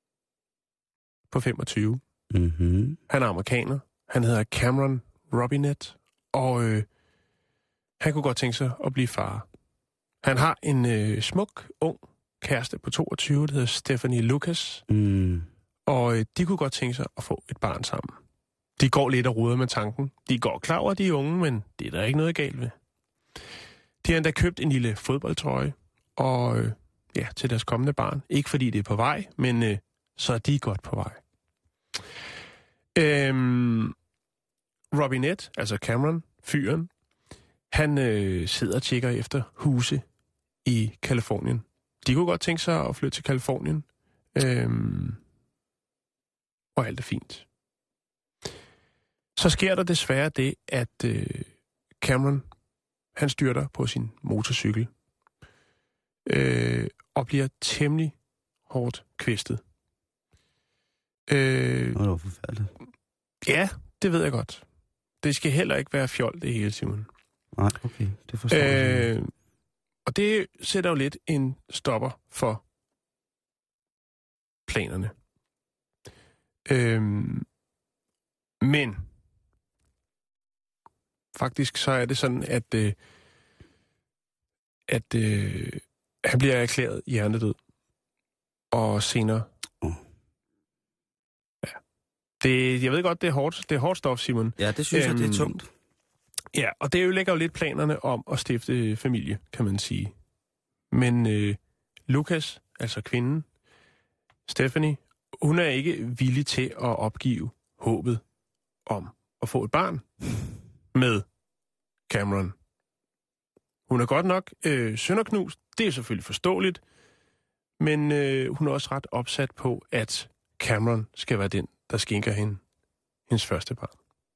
på femogtyve. Mm-hmm. Han er amerikaner. Han hedder Cameron Robinette, og øh, han kunne godt tænke sig at blive far. Han har en øh, smuk, ung kæreste på toogtyve, der hedder Stephanie Lucas, Mm. og øh, de kunne godt tænke sig at få et barn sammen. De går lidt og ruder med tanken. De går klar over, de er unge, men det er der ikke noget galt ved. De har endda købt en lille fodboldtrøje, og øh, ja, til deres kommende barn. Ikke fordi det er på vej, men øh, så er de godt på vej. Øhm, Robinette, altså Cameron, fyren, han øh, sidder og tjekker efter huse i Kalifornien. De kunne godt tænke sig at flytte til Kalifornien. Øhm, og alt er fint. Så sker der desværre det, at øh, Cameron, han styrter på sin motorcykel øh, og bliver temmelig hårdt kvæstet. Øh, Det var forfærdeligt. ja, det ved jeg godt. Det skal heller ikke være fjol, det hele, Simon. Nej, okay. Det forstår jeg. Øh, og det sætter jo lidt en stopper for planerne. Øh, men faktisk så er det sådan, at, øh, at øh, han bliver erklæret hjernedød. Og senere... Oh. Ja. Det, jeg ved godt, det er hårdt, det er hårdt stof, Simon. Ja, det synes øhm, jeg, det er Øhm, tungt. Ja, og det jo lægger jo lidt planerne om at stifte familie, kan man sige. Men øh, Lucas, altså kvinden, Stephanie, hun er ikke villig til at opgive håbet om at få et barn med Cameron. Hun er godt nok øh, sønderknust, det er selvfølgelig forståeligt, men øh, hun er også ret opsat på, at Cameron skal være den, der skænker hende hendes første barn.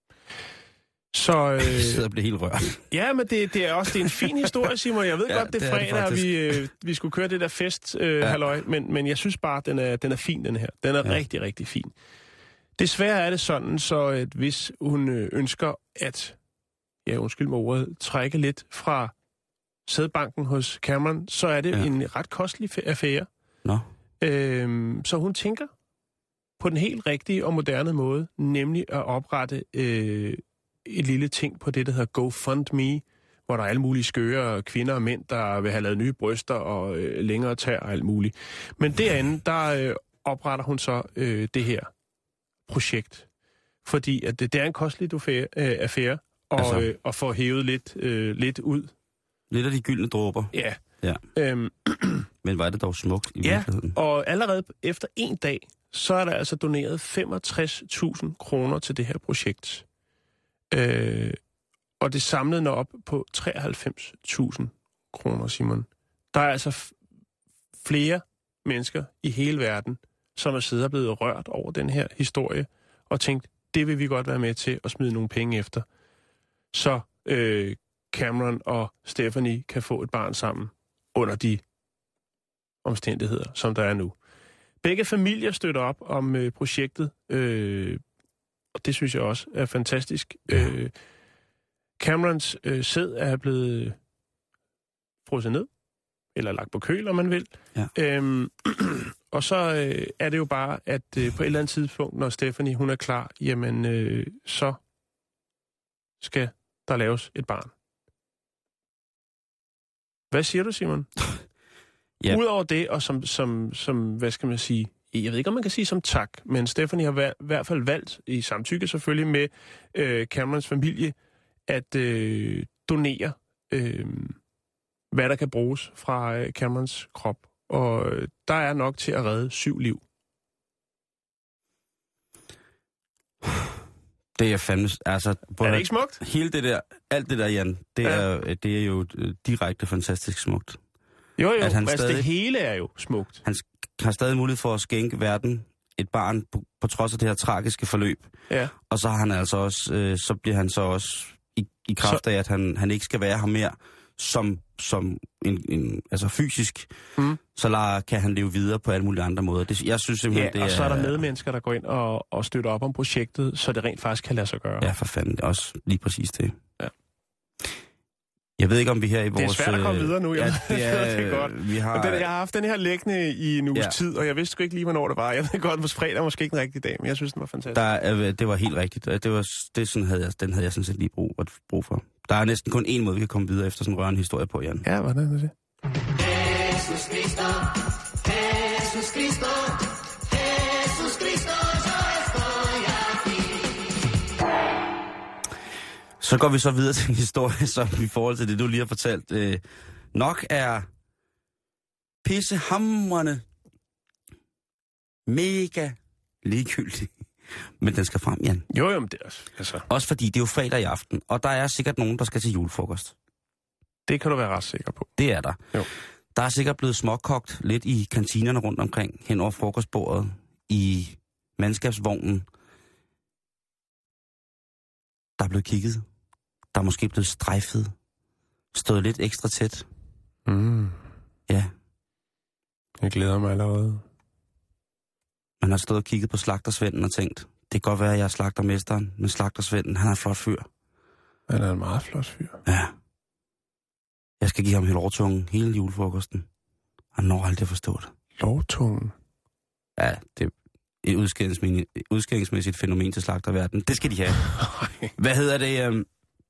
Så, øh, Jeg sidder og bliver helt rørt. ja, men det, det er også det er en fin historie, Simon. Jeg ved Ja, godt, det er det er det fredag, og faktisk. vi, øh, vi skulle køre det der fest, øh, Ja. halløj, men, men jeg synes bare, den er, den er fin, den her. Den er Ja. ja. rigtig, rigtig fin. Desværre er det sådan, så at hvis hun øh, ønsker at, ja, undskyld mig ordet, trække lidt fra sædbanken hos Cameron, så er det Ja. ja. en ret kostelig affære. Nå. Øhm, så hun tænker på den helt rigtige og moderne måde, nemlig at oprette øh, et lille ting på det, der hedder GoFundMe, hvor der er alle mulige skøre kvinder og mænd, der vil have lavet nye bryster og øh, længere tær og alt muligt. Men derinde, der øh, opretter hun så øh, det her projekt, fordi at det, det er en kostelig affære, øh, affære og, Altså. øh, og få hævet lidt, øh, lidt ud. Lidt af de gyldne dråber. Ja. Ja. Øhm, Men var det dog smukt i Ja, virkeligheden? og allerede efter en dag, så er der altså doneret femogtres tusind kroner til det her projekt. Øh, og det samlede når op på treoghalvfems tusind kroner, Simon. Der er altså f- flere mennesker i hele verden, som er siddet og blevet rørt over den her historie, og tænkt, det vil vi godt være med til at smide nogle penge efter. Så øh, Cameron og Stephanie kan få et barn sammen under de omstændigheder, som der er nu. Begge familier støtter op om øh, projektet, øh, og det synes jeg også er fantastisk. Ja. Øh, Camerons øh, sæd er blevet frosset ned, eller lagt på køl, om man vil. Ja. Øhm, og så øh, er det jo bare, at øh, på et eller andet tidspunkt, når Stephanie hun er klar, jamen øh, så skal der laves et barn. Hvad siger du, Simon? Ja. Udover det, og som, som, som, hvad skal man sige, jeg ved ikke, om man kan sige som tak, men Stephanie har i hvert fald valgt, i samtykke selvfølgelig med øh, Camerons familie, at øh, donere, øh, hvad der kan bruges fra øh, Camerons krop. Og øh, der er nok til at redde syv liv. Det er fandme... Altså, Er det ikke smukt? Hele det der, alt det der, Jan, det, Ja. er, det er jo øh, direkte fantastisk smukt. Jo, jo, At han altså stadig- det hele er jo smukt. Han sk- har stadig mulighed for at skænke verden et barn på, på trods af det her tragiske forløb. Ja. Og så har han altså også, øh, så bliver han så også i, i kraft Så- af, at han, han ikke skal være her mere som, som en, en, altså fysisk, Mm. så lader, kan han leve videre på alle mulige andre måder. Det, jeg synes simpelthen, Ja, det og så er der er... medmennesker, der går ind og, og støtter op om projektet, så det rent faktisk kan lade sig gøre. Ja, for fanden, også lige præcis det. Ja. Jeg ved ikke, om vi her i vores... Det er svært at komme øh, videre nu, jeg ja, ved det er, det godt. Vi har, Og den, jeg har haft den her liggende i en uges Ja. ja. tid, og jeg vidste sgu ikke lige, hvornår det var. Jeg ved godt, at fredag er måske ikke en rigtig dag, men jeg synes, den var fantastisk. Der, er- det var helt rigtigt. Det var, det sådan havde jeg, den havde jeg sådan set lige brug, brug for. Der er næsten kun én måde, vi kan komme videre efter sådan en rørende historie på, Jan. Ja, hvordan er det? Jesus Cristo, Jesus Cristo, Jesus Cristo, yo estoy aquí. Så går vi så videre til en historie, som i forhold til det, du lige har fortalt, øh, nok er pissehamrende mega ligegyldig. Men den skal frem, Jan. Jo, jo, men det er også, altså, Også fordi det er jo fredag i aften, og der er sikkert nogen, der skal til julefrokost. det kan du være ret sikker på. Det er der. Jo. Der er sikkert blevet småkogt lidt i kantinerne rundt omkring, hen over frokostbordet, i mandskabsvognen. Der er blevet kigget. Der er måske blevet strejfet. Stået lidt ekstra tæt. Mm. Ja, Jeg glæder mig allerede. man har stået og kigget på slagtersvenden og tænkt, det kan godt være, at jeg er slagtermesteren, men slagtersvenden, han er en flot fyr. Han er en meget flot fyr. Ja. Jeg skal give ham hele overtungen, hele julefrokosten. Han når aldrig at forstå det. Lovtungen. Ja, det er et udskæringsmæssigt, udskæringsmæssigt fænomen til slagterverdenen. Det skal de have. Hvad hedder det? Um...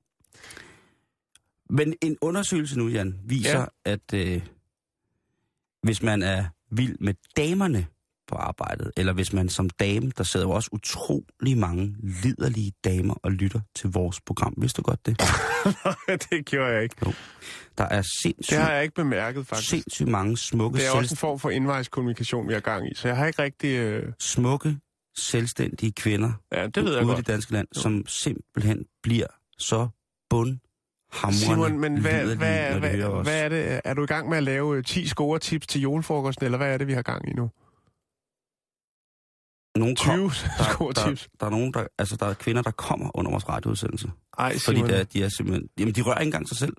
Men en undersøgelse nu, Jan, viser, Ja. at øh, hvis man er vild med damerne på arbejdet, eller hvis man som dame, der sidder jo også utrolig mange liderlige damer og lytter til vores program. Vidste du godt det? Det gjorde jeg ikke. Jo. Der er sindssygt, det har jeg ikke bemærket, faktisk. Sindssygt mange smukke... Det er selv... også en form for indvejskommunikation, vi har gang i, så jeg har ikke rigtig... Øh... Smukke, selvstændige kvinder ja, det ved jeg ude godt. i det danske land, jo. Som simpelthen bliver så bundhamrende Simon, men hvad, liderlige, hvad, når de hvad, hører os. hvad er det? Er du i gang med at lave ti score-tips til julefrokosten, eller hvad er det, vi har gang i nu? Nogle tyve der, score-tips? Der, der, er nogen, der, altså, der er kvinder, der kommer under vores radioudsendelse. Ej, fordi Simon. der, de er simpelthen... Jamen, de rører ikke engang sig selv.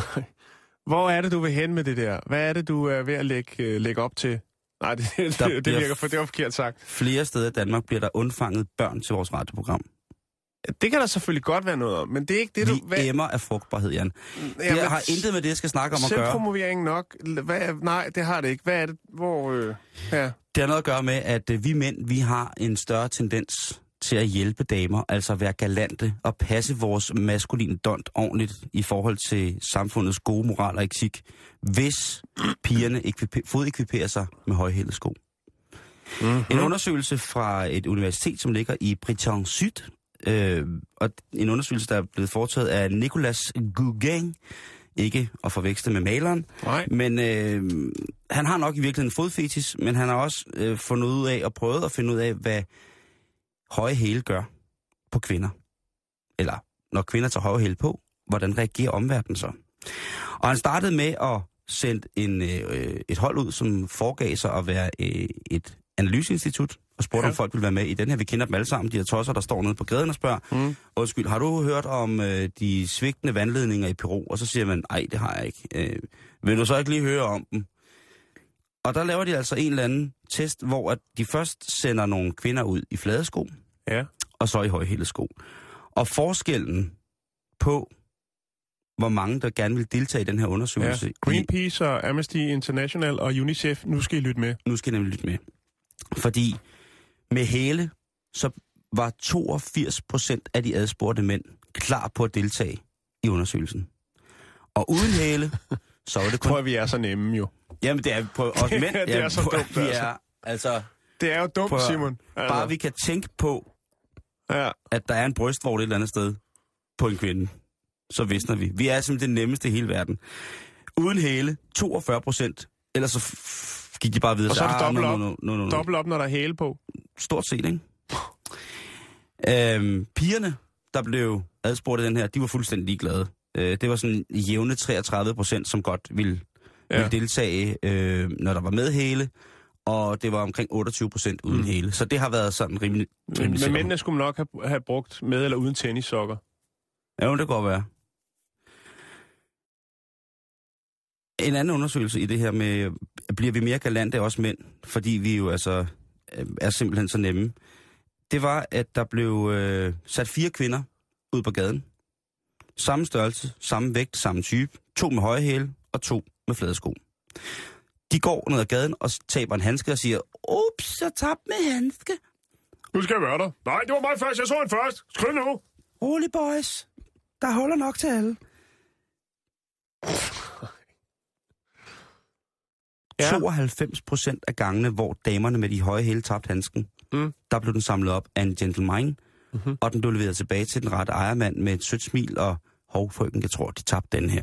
Hvor er det, du vil hen med det der? Hvad er det, du er ved at lægge, lægge op til? Nej, det, det, det, virker, for det var forkert sagt. Flere steder i Danmark bliver der undfanget børn til vores radioprogram. Det kan der selvfølgelig godt være noget om, men det er ikke det, du... Vi hvad... emmer af frugtbarhed, Jan. Ja, det har intet med det, jeg skal snakke om at gøre. Selvpromovering nok? Hvad, nej, det har det ikke. Hvad er det? Hvor... Øh, ja. Det har noget at gøre med, at øh, vi mænd, vi har en større tendens til at hjælpe damer, altså at være galante og passe vores maskuline dont ordentligt i forhold til samfundets gode moral og etik, hvis pigerne fodekviperer sig med højhælede sko. Mm-hmm. En undersøgelse fra et universitet, som ligger i Bretagne Syd, øh, og en undersøgelse, der er blevet foretaget af Nicolas Gauguin, ikke at forveksle med maleren, Nej. men øh, han har nok i virkeligheden en fodfetis, men han har også øh, fundet ud af og prøvet at finde ud af, hvad høje hæle gør på kvinder. Eller når kvinder tager høje hæle på, hvordan reagerer omverdenen så? Og han startede med at sende en, øh, et hold ud, som foregav sig at være øh, et analyseinstitut, og spurgte, ja. om folk ville være med i den her. Vi kender dem alle sammen, de her tosser, der står nede på gaden og spørger, mm. undskyld, har du hørt om øh, de svigtende vandledninger i Peru? Og så siger man, nej, det har jeg ikke. Øh, vil du så ikke lige høre om dem? Og der laver de altså en eller anden test, hvor at de først sender nogle kvinder ud i flade sko, ja. og så i højhælede sko. Og forskellen på, hvor mange der gerne vil deltage i den her undersøgelse... Ja. Greenpeace og Amnesty International og UNICEF, nu skal I lytte med. Nu skal I nemlig lytte med. Fordi med hæle, så var toogfirs procent af de adspurgte mænd klar på at deltage i undersøgelsen. Og uden hæle, så var det kun... Prøv at vi er så nemme jo. Jamen det er på os mænd. det er jamen, så dumt, vi altså. er, altså. Det er jo dumt, på, Simon. Altså. Bare vi kan tænke på, ja. at der er en brystvort et eller andet sted på en kvinde, så visner vi. Vi er simpelthen det nemmeste i hele verden. Uden hæle, toogfyrre procent. Ellers så f- gik de bare videre. Og så er det dobbelt op. No, no, no, no, no. Dobbelt op, når der er hæle på. Stort set, ikke? øhm, pigerne, der blev adspurgt af den her, de var fuldstændig ligeglade. Øh, det var sådan jævne treogtredive procent, som godt ville, ja. ville deltage, øh, når der var med hæle. Og det var omkring otteogtyve procent uden mm. hæle. Så det har været sådan rimelig... rimelig Men mændene skulle nok have, have brugt med eller uden tennissokker. Ja, det kan godt være. En anden undersøgelse i det her med, bliver vi mere galante også mænd, fordi vi jo altså er simpelthen så nemme, det var, at der blev øh, sat fire kvinder ud på gaden. Samme størrelse, samme vægt, samme type. To med høje hæle og to med flade sko. De går ned ad gaden og taber en handske og siger, ups, jeg tabte med handske. Nu skal jeg være der. Nej, det var mig først. Jeg så en først. Skriv nu. Rolig, boys. Der holder nok til alle. Ja. tooghalvfems procent af gangene, hvor damerne med de høje hæle tabte handsken, mm. der blev den samlet op af en gentleman, mm-hmm. og den blev leveret tilbage til den rette ejermand med et sødt smil og hov, frøken, jeg tror, de tabte den her.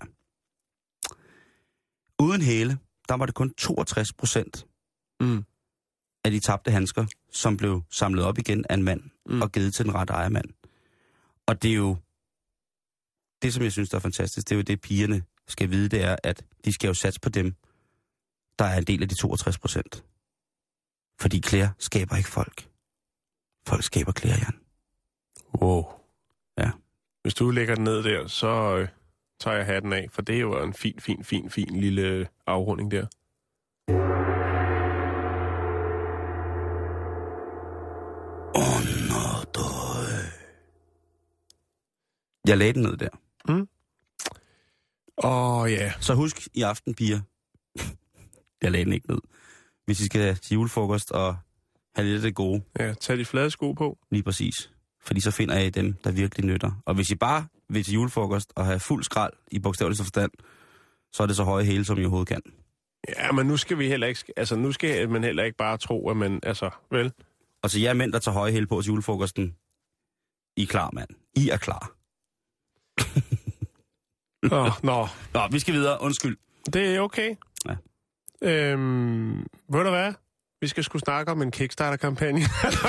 Uden hæle, der var det kun toogtres procent mm. af de tabte handsker, som blev samlet op igen af en mand mm. og givet til den rette ejermand. Og det er jo, det som jeg synes, der er fantastisk, det er jo det, pigerne skal vide, det er, at de skal jo satse på dem, der er en del af de toogtres procent. Fordi klæder skaber ikke folk. Folk skaber klæder, Jan. Wow. Ja. Hvis du lægger den ned der, så øh, tager jeg hatten af, for det er jo en fin, fin, fin, fin lille afrunding der. Åh, nå, døj. Jeg lagde den ned der. Mm. Åh, oh, ja. Yeah. Så husk i aften, piger. Jeg lagde den ikke ned. Hvis I skal til julefrokost og have lidt af det gode. Ja, tag de flade sko på. Lige præcis. Fordi så finder jeg dem, der virkelig nytter. Og hvis I bare vil til julefrokost og have fuld skrald i bogstavelig forstand, så er det så høje hæle, som I overhovedet kan. Ja, men nu skal vi heller ikke, altså nu skal man heller ikke bare tro, at man, altså, vel? Og så jeg er mænd, der tager høje hæl på til julefrokosten. I er klar, mand. I er klar. Nå, nå. Nå, vi skal videre. Undskyld. Det er okay. Ja. Øhm, ved du hvad? Vi skal sgu snakke om en Kickstarter-kampagne.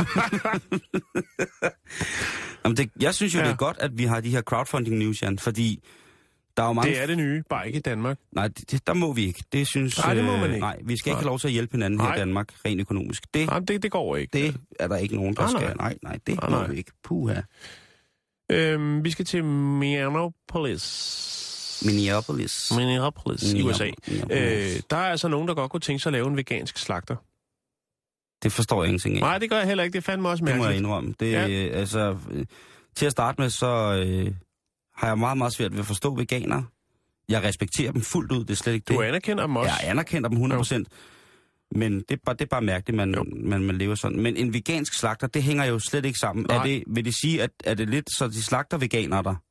Jamen det, jeg synes jo, ja. Ja. det er godt, at vi har de her crowdfunding-news, Jan, fordi der er jo mange... Det er det nye, bare ikke i Danmark. Nej, det, det, der må vi ikke. Det synes... Nej, det må man ikke. Øh, nej, vi skal ikke Nej. have lov til at hjælpe hinanden Nej. her i Danmark, rent økonomisk. Det, Nej, det, det går ikke. det er der ikke nogen, der Nej, skal... nej. Nej, nej, det Nej, må nej. vi ikke. Puha. Øhm, vi skal til Minneapolis. Minneapolis. Minneapolis i U S A. Minneapolis. Øh, der er altså nogen, der godt kunne tænke sig at lave en vegansk slagter. Det forstår jeg ingenting af. Nej, det gør jeg heller ikke. Det er fandme også Det må mærkeligt. jeg indrømme. Det, Ja. ja. altså, øh, til at starte med, så øh, har jeg meget, meget svært ved at forstå veganere. Jeg respekterer dem fuldt ud, det er slet ikke det. Du anerkender dem også? Jeg anerkender dem hundrede procent. Men det er bare, det er bare mærkeligt, man, man, man lever sådan. Men en vegansk slagter, det hænger jo slet ikke sammen. Er det, vil det sige, at er det lidt, så de slagter veganere der?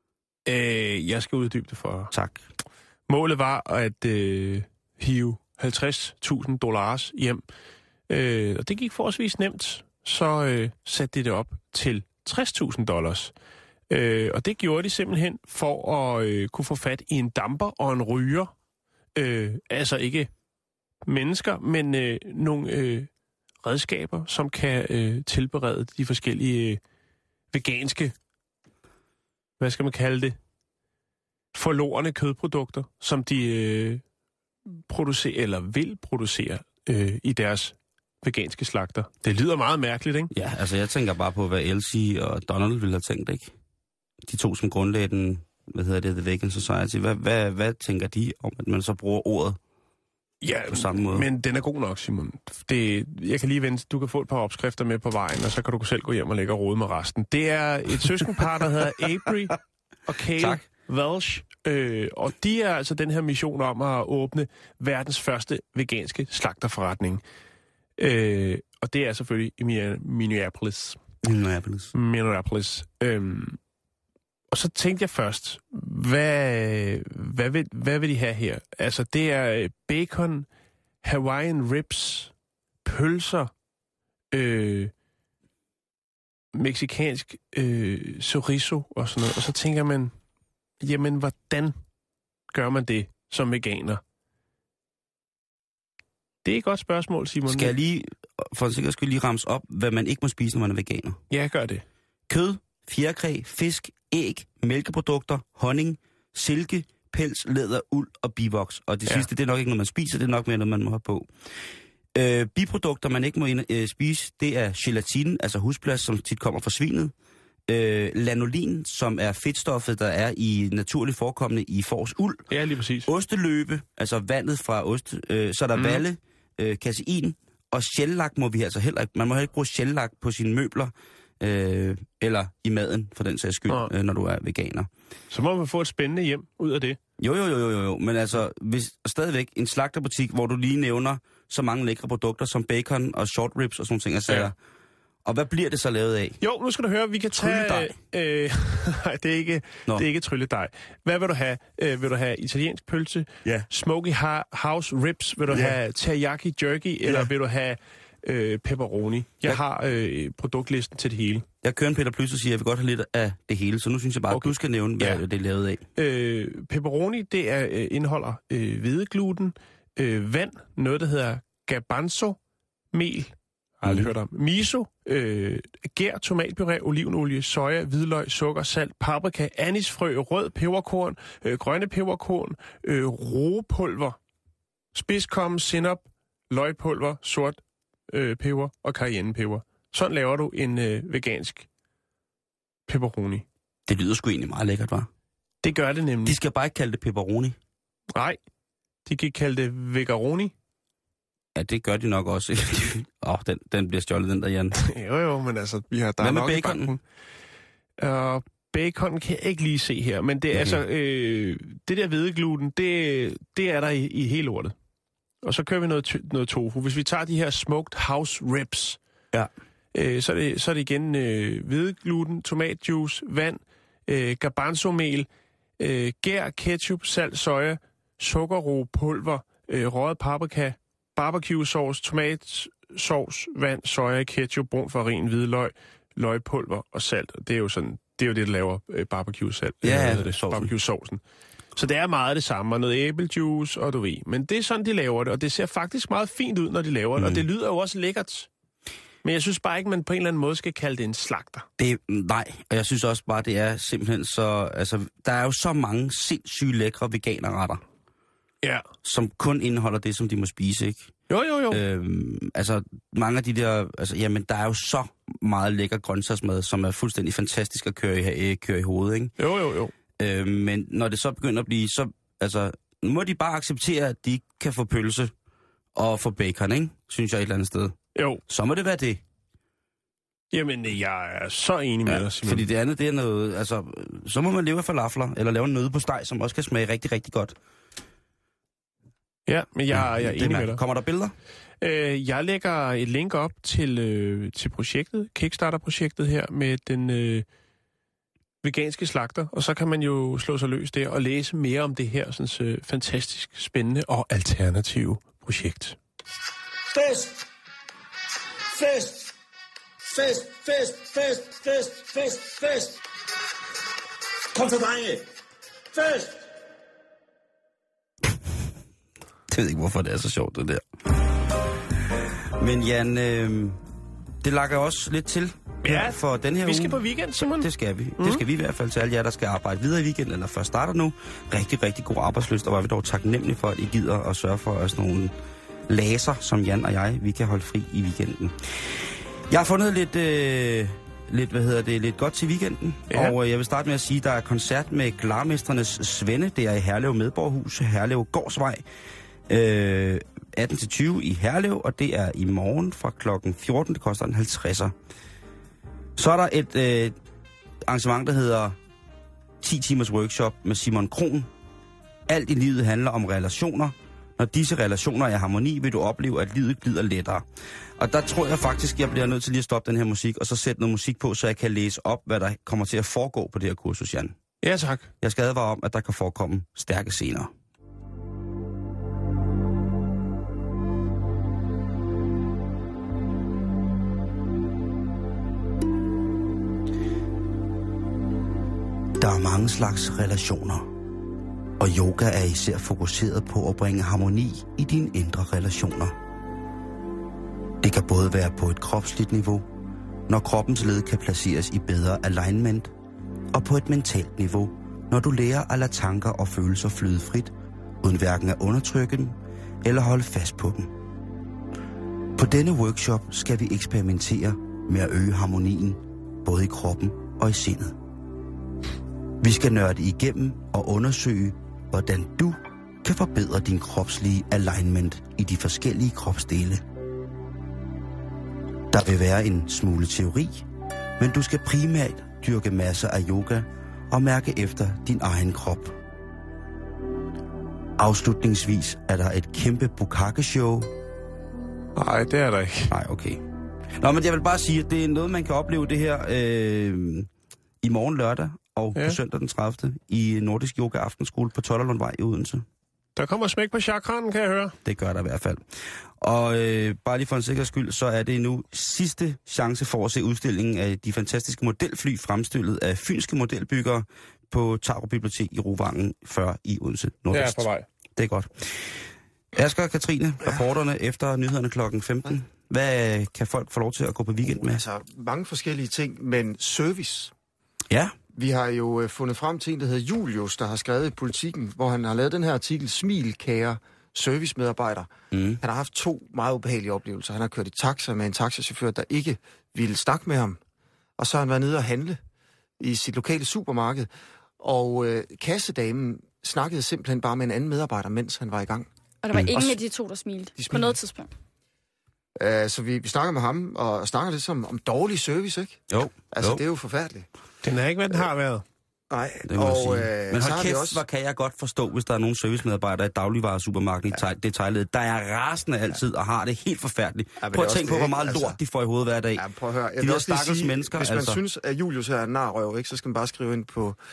Øh, jeg skal uddybe det for. Tak. Målet var at øh, hive halvtreds tusind dollars hjem. Øh, og det gik forholdsvis nemt. Så øh, satte de det op til tres tusind dollars. Øh, og det gjorde de simpelthen for at øh, kunne få fat i en damper og en ryger. Øh, altså ikke mennesker, men øh, nogle øh, redskaber, som kan øh, tilberede de forskellige øh, veganske, hvad skal man kalde det, forlorne kødprodukter, som de øh, producerer eller vil producere øh, i deres veganske slagter. Det lyder meget mærkeligt, ikke? Ja, altså jeg tænker bare på, hvad Elsie og Donald ville have tænkt, ikke? De to, som grundlagde den, hvad hedder det, The Vegan Society. Hvad, hvad, hvad tænker de om, at man så bruger ordet Ja, på samme måde? men den er god nok, Simon. Det, jeg kan lige vente. Du kan få et par opskrifter med på vejen, og så kan du selv gå hjem og lægge og rode med resten. Det er et søskenpar, der hedder Avery og Kale Tak. Welsh. Øh, og de er altså den her mission om at åbne verdens første veganske slagterforretning. Øh, og det er selvfølgelig i Minneapolis. Minneapolis. Minneapolis. Øhm, og så tænkte jeg først, hvad, hvad, vil, hvad vil de have her? Altså, det er bacon, Hawaiian ribs, pølser, øh, mexikansk øh, chorizo og sådan noget. Og så tænker man, jamen, hvordan gør man det som veganer? Det er et godt spørgsmål, Simon. Skal jeg lige, for en sikkerhed skyld, lige ramse op, hvad man ikke må spise, når man er veganer? Ja, gør det. Kød, fjerkræ, fisk, æg, mælkeprodukter, honning, silke, pels, læder, uld og bivoks. Og det Ja. sidste, det er nok ikke noget, man spiser, det er nok mere noget, man må have på. Øh, biprodukter, man ikke må ind, øh, spise, det er gelatin, altså husplads, som tit kommer fra svinet. Øh, lanolin, som er fedtstoffet, der er i naturligt forekommende i fårs uld. Ja, lige præcis. Osteløbe, altså vandet fra ost. Øh, så er der mm. valle, øh, kasein, og sjællak må vi altså heller ikke. Man må heller ikke bruge sjællak på sine møbler, øh, eller i maden, for den sags skyld, øh, når du er veganer. Så må man få et spændende hjem ud af det. Jo, jo, jo, jo, jo. Men altså, hvis stadigvæk en slagterbutik, hvor du lige nævner så mange lækre produkter som bacon og short ribs og sådan nogle ting, altså, ja. Og hvad bliver det så lavet af? Jo, nu skal du høre, vi kan tage... Trylledej. Øh, nej, det er ikke, det er ikke trylledej. Hvad vil du have? Øh, vil du have italiensk pølse? Ja. Smoky ha- house ribs? Vil du Ja. have teriyaki jerky? Eller Ja. vil du have øh, pepperoni? Jeg Ja. har øh, produktlisten til det hele. Jeg kører en Peter Plys og siger, at jeg vil godt have lidt af det hele, så nu synes jeg bare, Okay. at du skal nævne, hvad Ja. det er lavet af. Øh, pepperoni, det er, øh, indeholder øh, hvedegluten, øh, vand, noget, der hedder garbanzo-mel, har jeg aldrig Mhm. hørt om, miso, øh, gær, tomatpuré, olivenolie, soja, hvidløg, sukker, salt, paprika, anisfrø, rød peberkorn, øh, grønne peberkorn, øh, roepulver, spidskommen, sennep, løgpulver, sort øh, peber og cayennepeber. Sådan laver du en øh, vegansk pepperoni. Det lyder sgu egentlig meget lækkert, hva'? Det gør det nemlig. De skal bare ikke kalde det pepperoni. Nej, de kan kalde det vegaroni. Ja, det gør de nok også. Åh, oh, den, den bliver stjålet, den der, Jan. Jo, jo, men altså, vi har der Hvad er med nok i baconen? banken. Uh, bacon kan jeg ikke lige se her, men det er Okay. altså, øh, det der hvedegluten, det, det er der i, i hele lortet. Og så kører vi noget, ty- noget tofu. Hvis vi tager de her smoked house ribs, Ja. øh, så, er det, så er det igen øh, hvedegluten, tomatjuice, vand, øh, garbanzomel, øh, gær, ketchup, salt, soja, sukkerroepulver, øh, røget paprika, barbecue-sauce, tomatsauce, vand, soja, ketchup, brun farin, hvidløg, løgpulver og salt. Det er jo sådan, det er jo det, der laver øh, barbecue-salt. Ja, det, barbecue-saucen. Så det er meget det samme, og noget æblejuice, og du ved. Men det er sådan, de laver det, og det ser faktisk meget fint ud, når de laver det, mm. og det lyder jo også lækkert. Men jeg synes bare ikke, man på en eller anden måde skal kalde det en slagter. Det, nej, og jeg synes også bare, det er simpelthen så... Altså, der er jo så mange sindssyge lækre veganerretter, ja. som kun indeholder det, som de må spise, ikke? Jo, jo, jo. Øhm, altså, mange af de der... Altså, jamen, der er jo så meget lækker grøntsagsmad, som er fuldstændig fantastisk at køre i, køre i hovedet, ikke? Jo, jo, jo. Øhm, men når det så begynder at blive så... Altså, nu må de bare acceptere, at de ikke kan få pølse og få bacon, ikke? Synes jeg et eller andet sted. Jo. Så må det være det. Jamen, jeg er så enig med ja, dig, Simon. Fordi det andet, det er noget... Altså, så må man leve af falafler, eller lave en nøde på steg, som også kan smage rigtig, rigtig godt. Ja, men jeg, jeg er enig med dig. Kommer der billeder? Øh, jeg lægger et link op til, øh, til projektet, Kickstarter-projektet her, med den øh, veganske slagter, og så kan man jo slå sig løs der og læse mere om det her sådan, øh, fantastisk spændende og alternative projekt. Fest! Fest! Fest, fest, fest, fest, fest, fest! Kom så, drenge! Fest! Jeg ved ikke, hvorfor det er så sjovt, det der. Men Jan, øh, det lakker også lidt til ja, for den her vi skal uge. på weekend, Simon. Det skal vi. Mm. Det skal vi i hvert fald til alle jer, der skal arbejde videre i weekenden, eller først starter nu. Rigtig, rigtig god arbejdsløst, og var vi dog taknemmelige for, at I gider at sørge for os nogle laser, som Jan og jeg, vi kan holde fri i weekenden. Jeg har fundet lidt, øh, lidt, hvad hedder det, lidt godt til weekenden, ja. Og øh, jeg vil starte med at sige, at der er koncert med Glarmestrenes Svende. Det er i Herlev Medborghus, Herlev Gårdsvej, øh, atten til tyve i Herlev, og det er i morgen fra klokken fjorten. Det koster en halvtredser. Så er der et øh, arrangement, der hedder ti timers workshop med Simon Kron. Alt i livet handler om relationer. Når disse relationer er i harmoni, vil du opleve, at livet glider lettere. Og der tror jeg faktisk, jeg bliver nødt til lige at stoppe den her musik, og så sætte noget musik på, så jeg kan læse op, hvad der kommer til at foregå på det her kursus, Jan. Ja, tak. Jeg skal advare om, at der kan forekomme stærke scener. Der er mange slags relationer, og yoga er især fokuseret på at bringe harmoni i dine indre relationer. Det kan både være på et kropsligt niveau, når kroppens led kan placeres i bedre alignment, og på et mentalt niveau, når du lærer at lade tanker og følelser flyde frit, uden hverken at undertrykke dem eller holde fast på dem. På denne workshop skal vi eksperimentere med at øge harmonien, både i kroppen og i sindet. Vi skal nørde igennem og undersøge, hvordan du kan forbedre din kropslige alignment i de forskellige kropsdele. Der vil være en smule teori, men du skal primært dyrke masser af yoga og mærke efter din egen krop. Afslutningsvis er der et kæmpe bukkake-show. Nej, det er der ikke. Nej, okay. Nå, men jeg vil bare sige, at det er noget, man kan opleve det her øh, i morgen lørdag og ja. På søndag den tredivte i Nordisk Yoga Aftenskole på Tollerlundvej i Odense. Der kommer smæk på chakranen, kan jeg høre. Det gør der i hvert fald. Og øh, bare lige for en sikkerheds skyld, så er det nu sidste chance for at se udstillingen af de fantastiske modelfly fremstillet af fynske modelbyggere på Tarup Bibliotek i Rovagnen før i Odense Nordvest. Det er på vej. Det er godt. Asger og Katrine, rapporterne efter nyhederne klokken femten. Hvad kan folk få lov til at gå på weekend med? Altså, mange forskellige ting, men service. Ja. Vi har jo fundet frem til en, der hedder Julius, der har skrevet i Politikken, hvor han har lavet den her artikel, Smil, kære servicemedarbejder. Mm. Han har haft to meget ubehagelige oplevelser. Han har kørt i taxa med en taxachauffør, der ikke ville snakke med ham. Og så har han været nede og handle i sit lokale supermarked. Og øh, kassedamen snakkede simpelthen bare med en anden medarbejder, mens han var i gang. Og der var mm. ingen og af de to, der smilte de på noget tidspunkt. Uh, så vi, vi snakker med ham, og snakker lidt som om dårlig service, ikke? Jo. Altså, jo. det er jo forfærdeligt. Den er ikke, hvad den har været. Nej, det må og jeg sige. Øh, Men så hold kæft, også... hvor kan jeg godt forstå, hvis der er nogle servicemedarbejdere i dagligvaresupermarkedet ja. i detaljledet, der er rasende altid og har det helt forfærdeligt. Ja, prøv at tænke på, hvor meget lort altså... de får i hovedet hver dag. Ja, prøv at høre. De der stakkels mennesker, hvis altså. man synes, at Julius er en narrøv, ikke, så skal man bare skrive ind på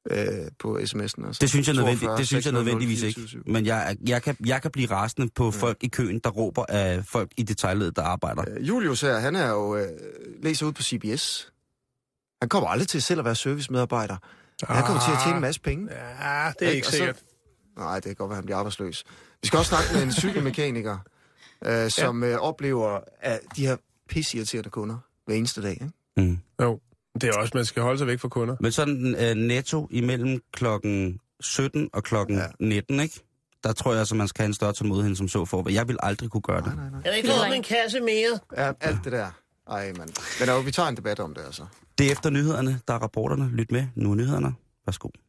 øh, på sms'en. Altså. Det synes jeg, nødvendig, toogfyrre, det synes jeg nødvendigvis ikke. fireogtyve syv. Men jeg, jeg, kan, jeg kan blive rasende på ja. folk i køen, der råber af folk i detaljledet, der arbejder. Øh, Julius her, han er jo øh, læser ud på C B S. Han kommer aldrig til selv at være servicemedarbejder. Ah, han kommer til at tjene en masse penge. Ja, det er ikke sikkert. Så, nej, det kan godt være, han bliver arbejdsløs. Vi skal også snakke med en cykelmekaniker, øh, som ja. øh, oplever at de her pisseirriterende kunder hver eneste dag. Ikke? Mm. Jo, det er også, man skal holde sig væk fra kunder. Men sådan øh, netto imellem klokken sytten og klokken ja. nitten, ikke? Der tror jeg, at man skal have en større tålmodighed som så for. Jeg vil aldrig kunne gøre det. Nej, nej, nej. Jeg har ikke fået en kasse mere. Ja, alt det der. Ej, mand. Men jo, vi tager en debat om det, altså. Det er efter nyhederne, der er rapporterne. Lyt med. Nu er nyhederne. Værsgo.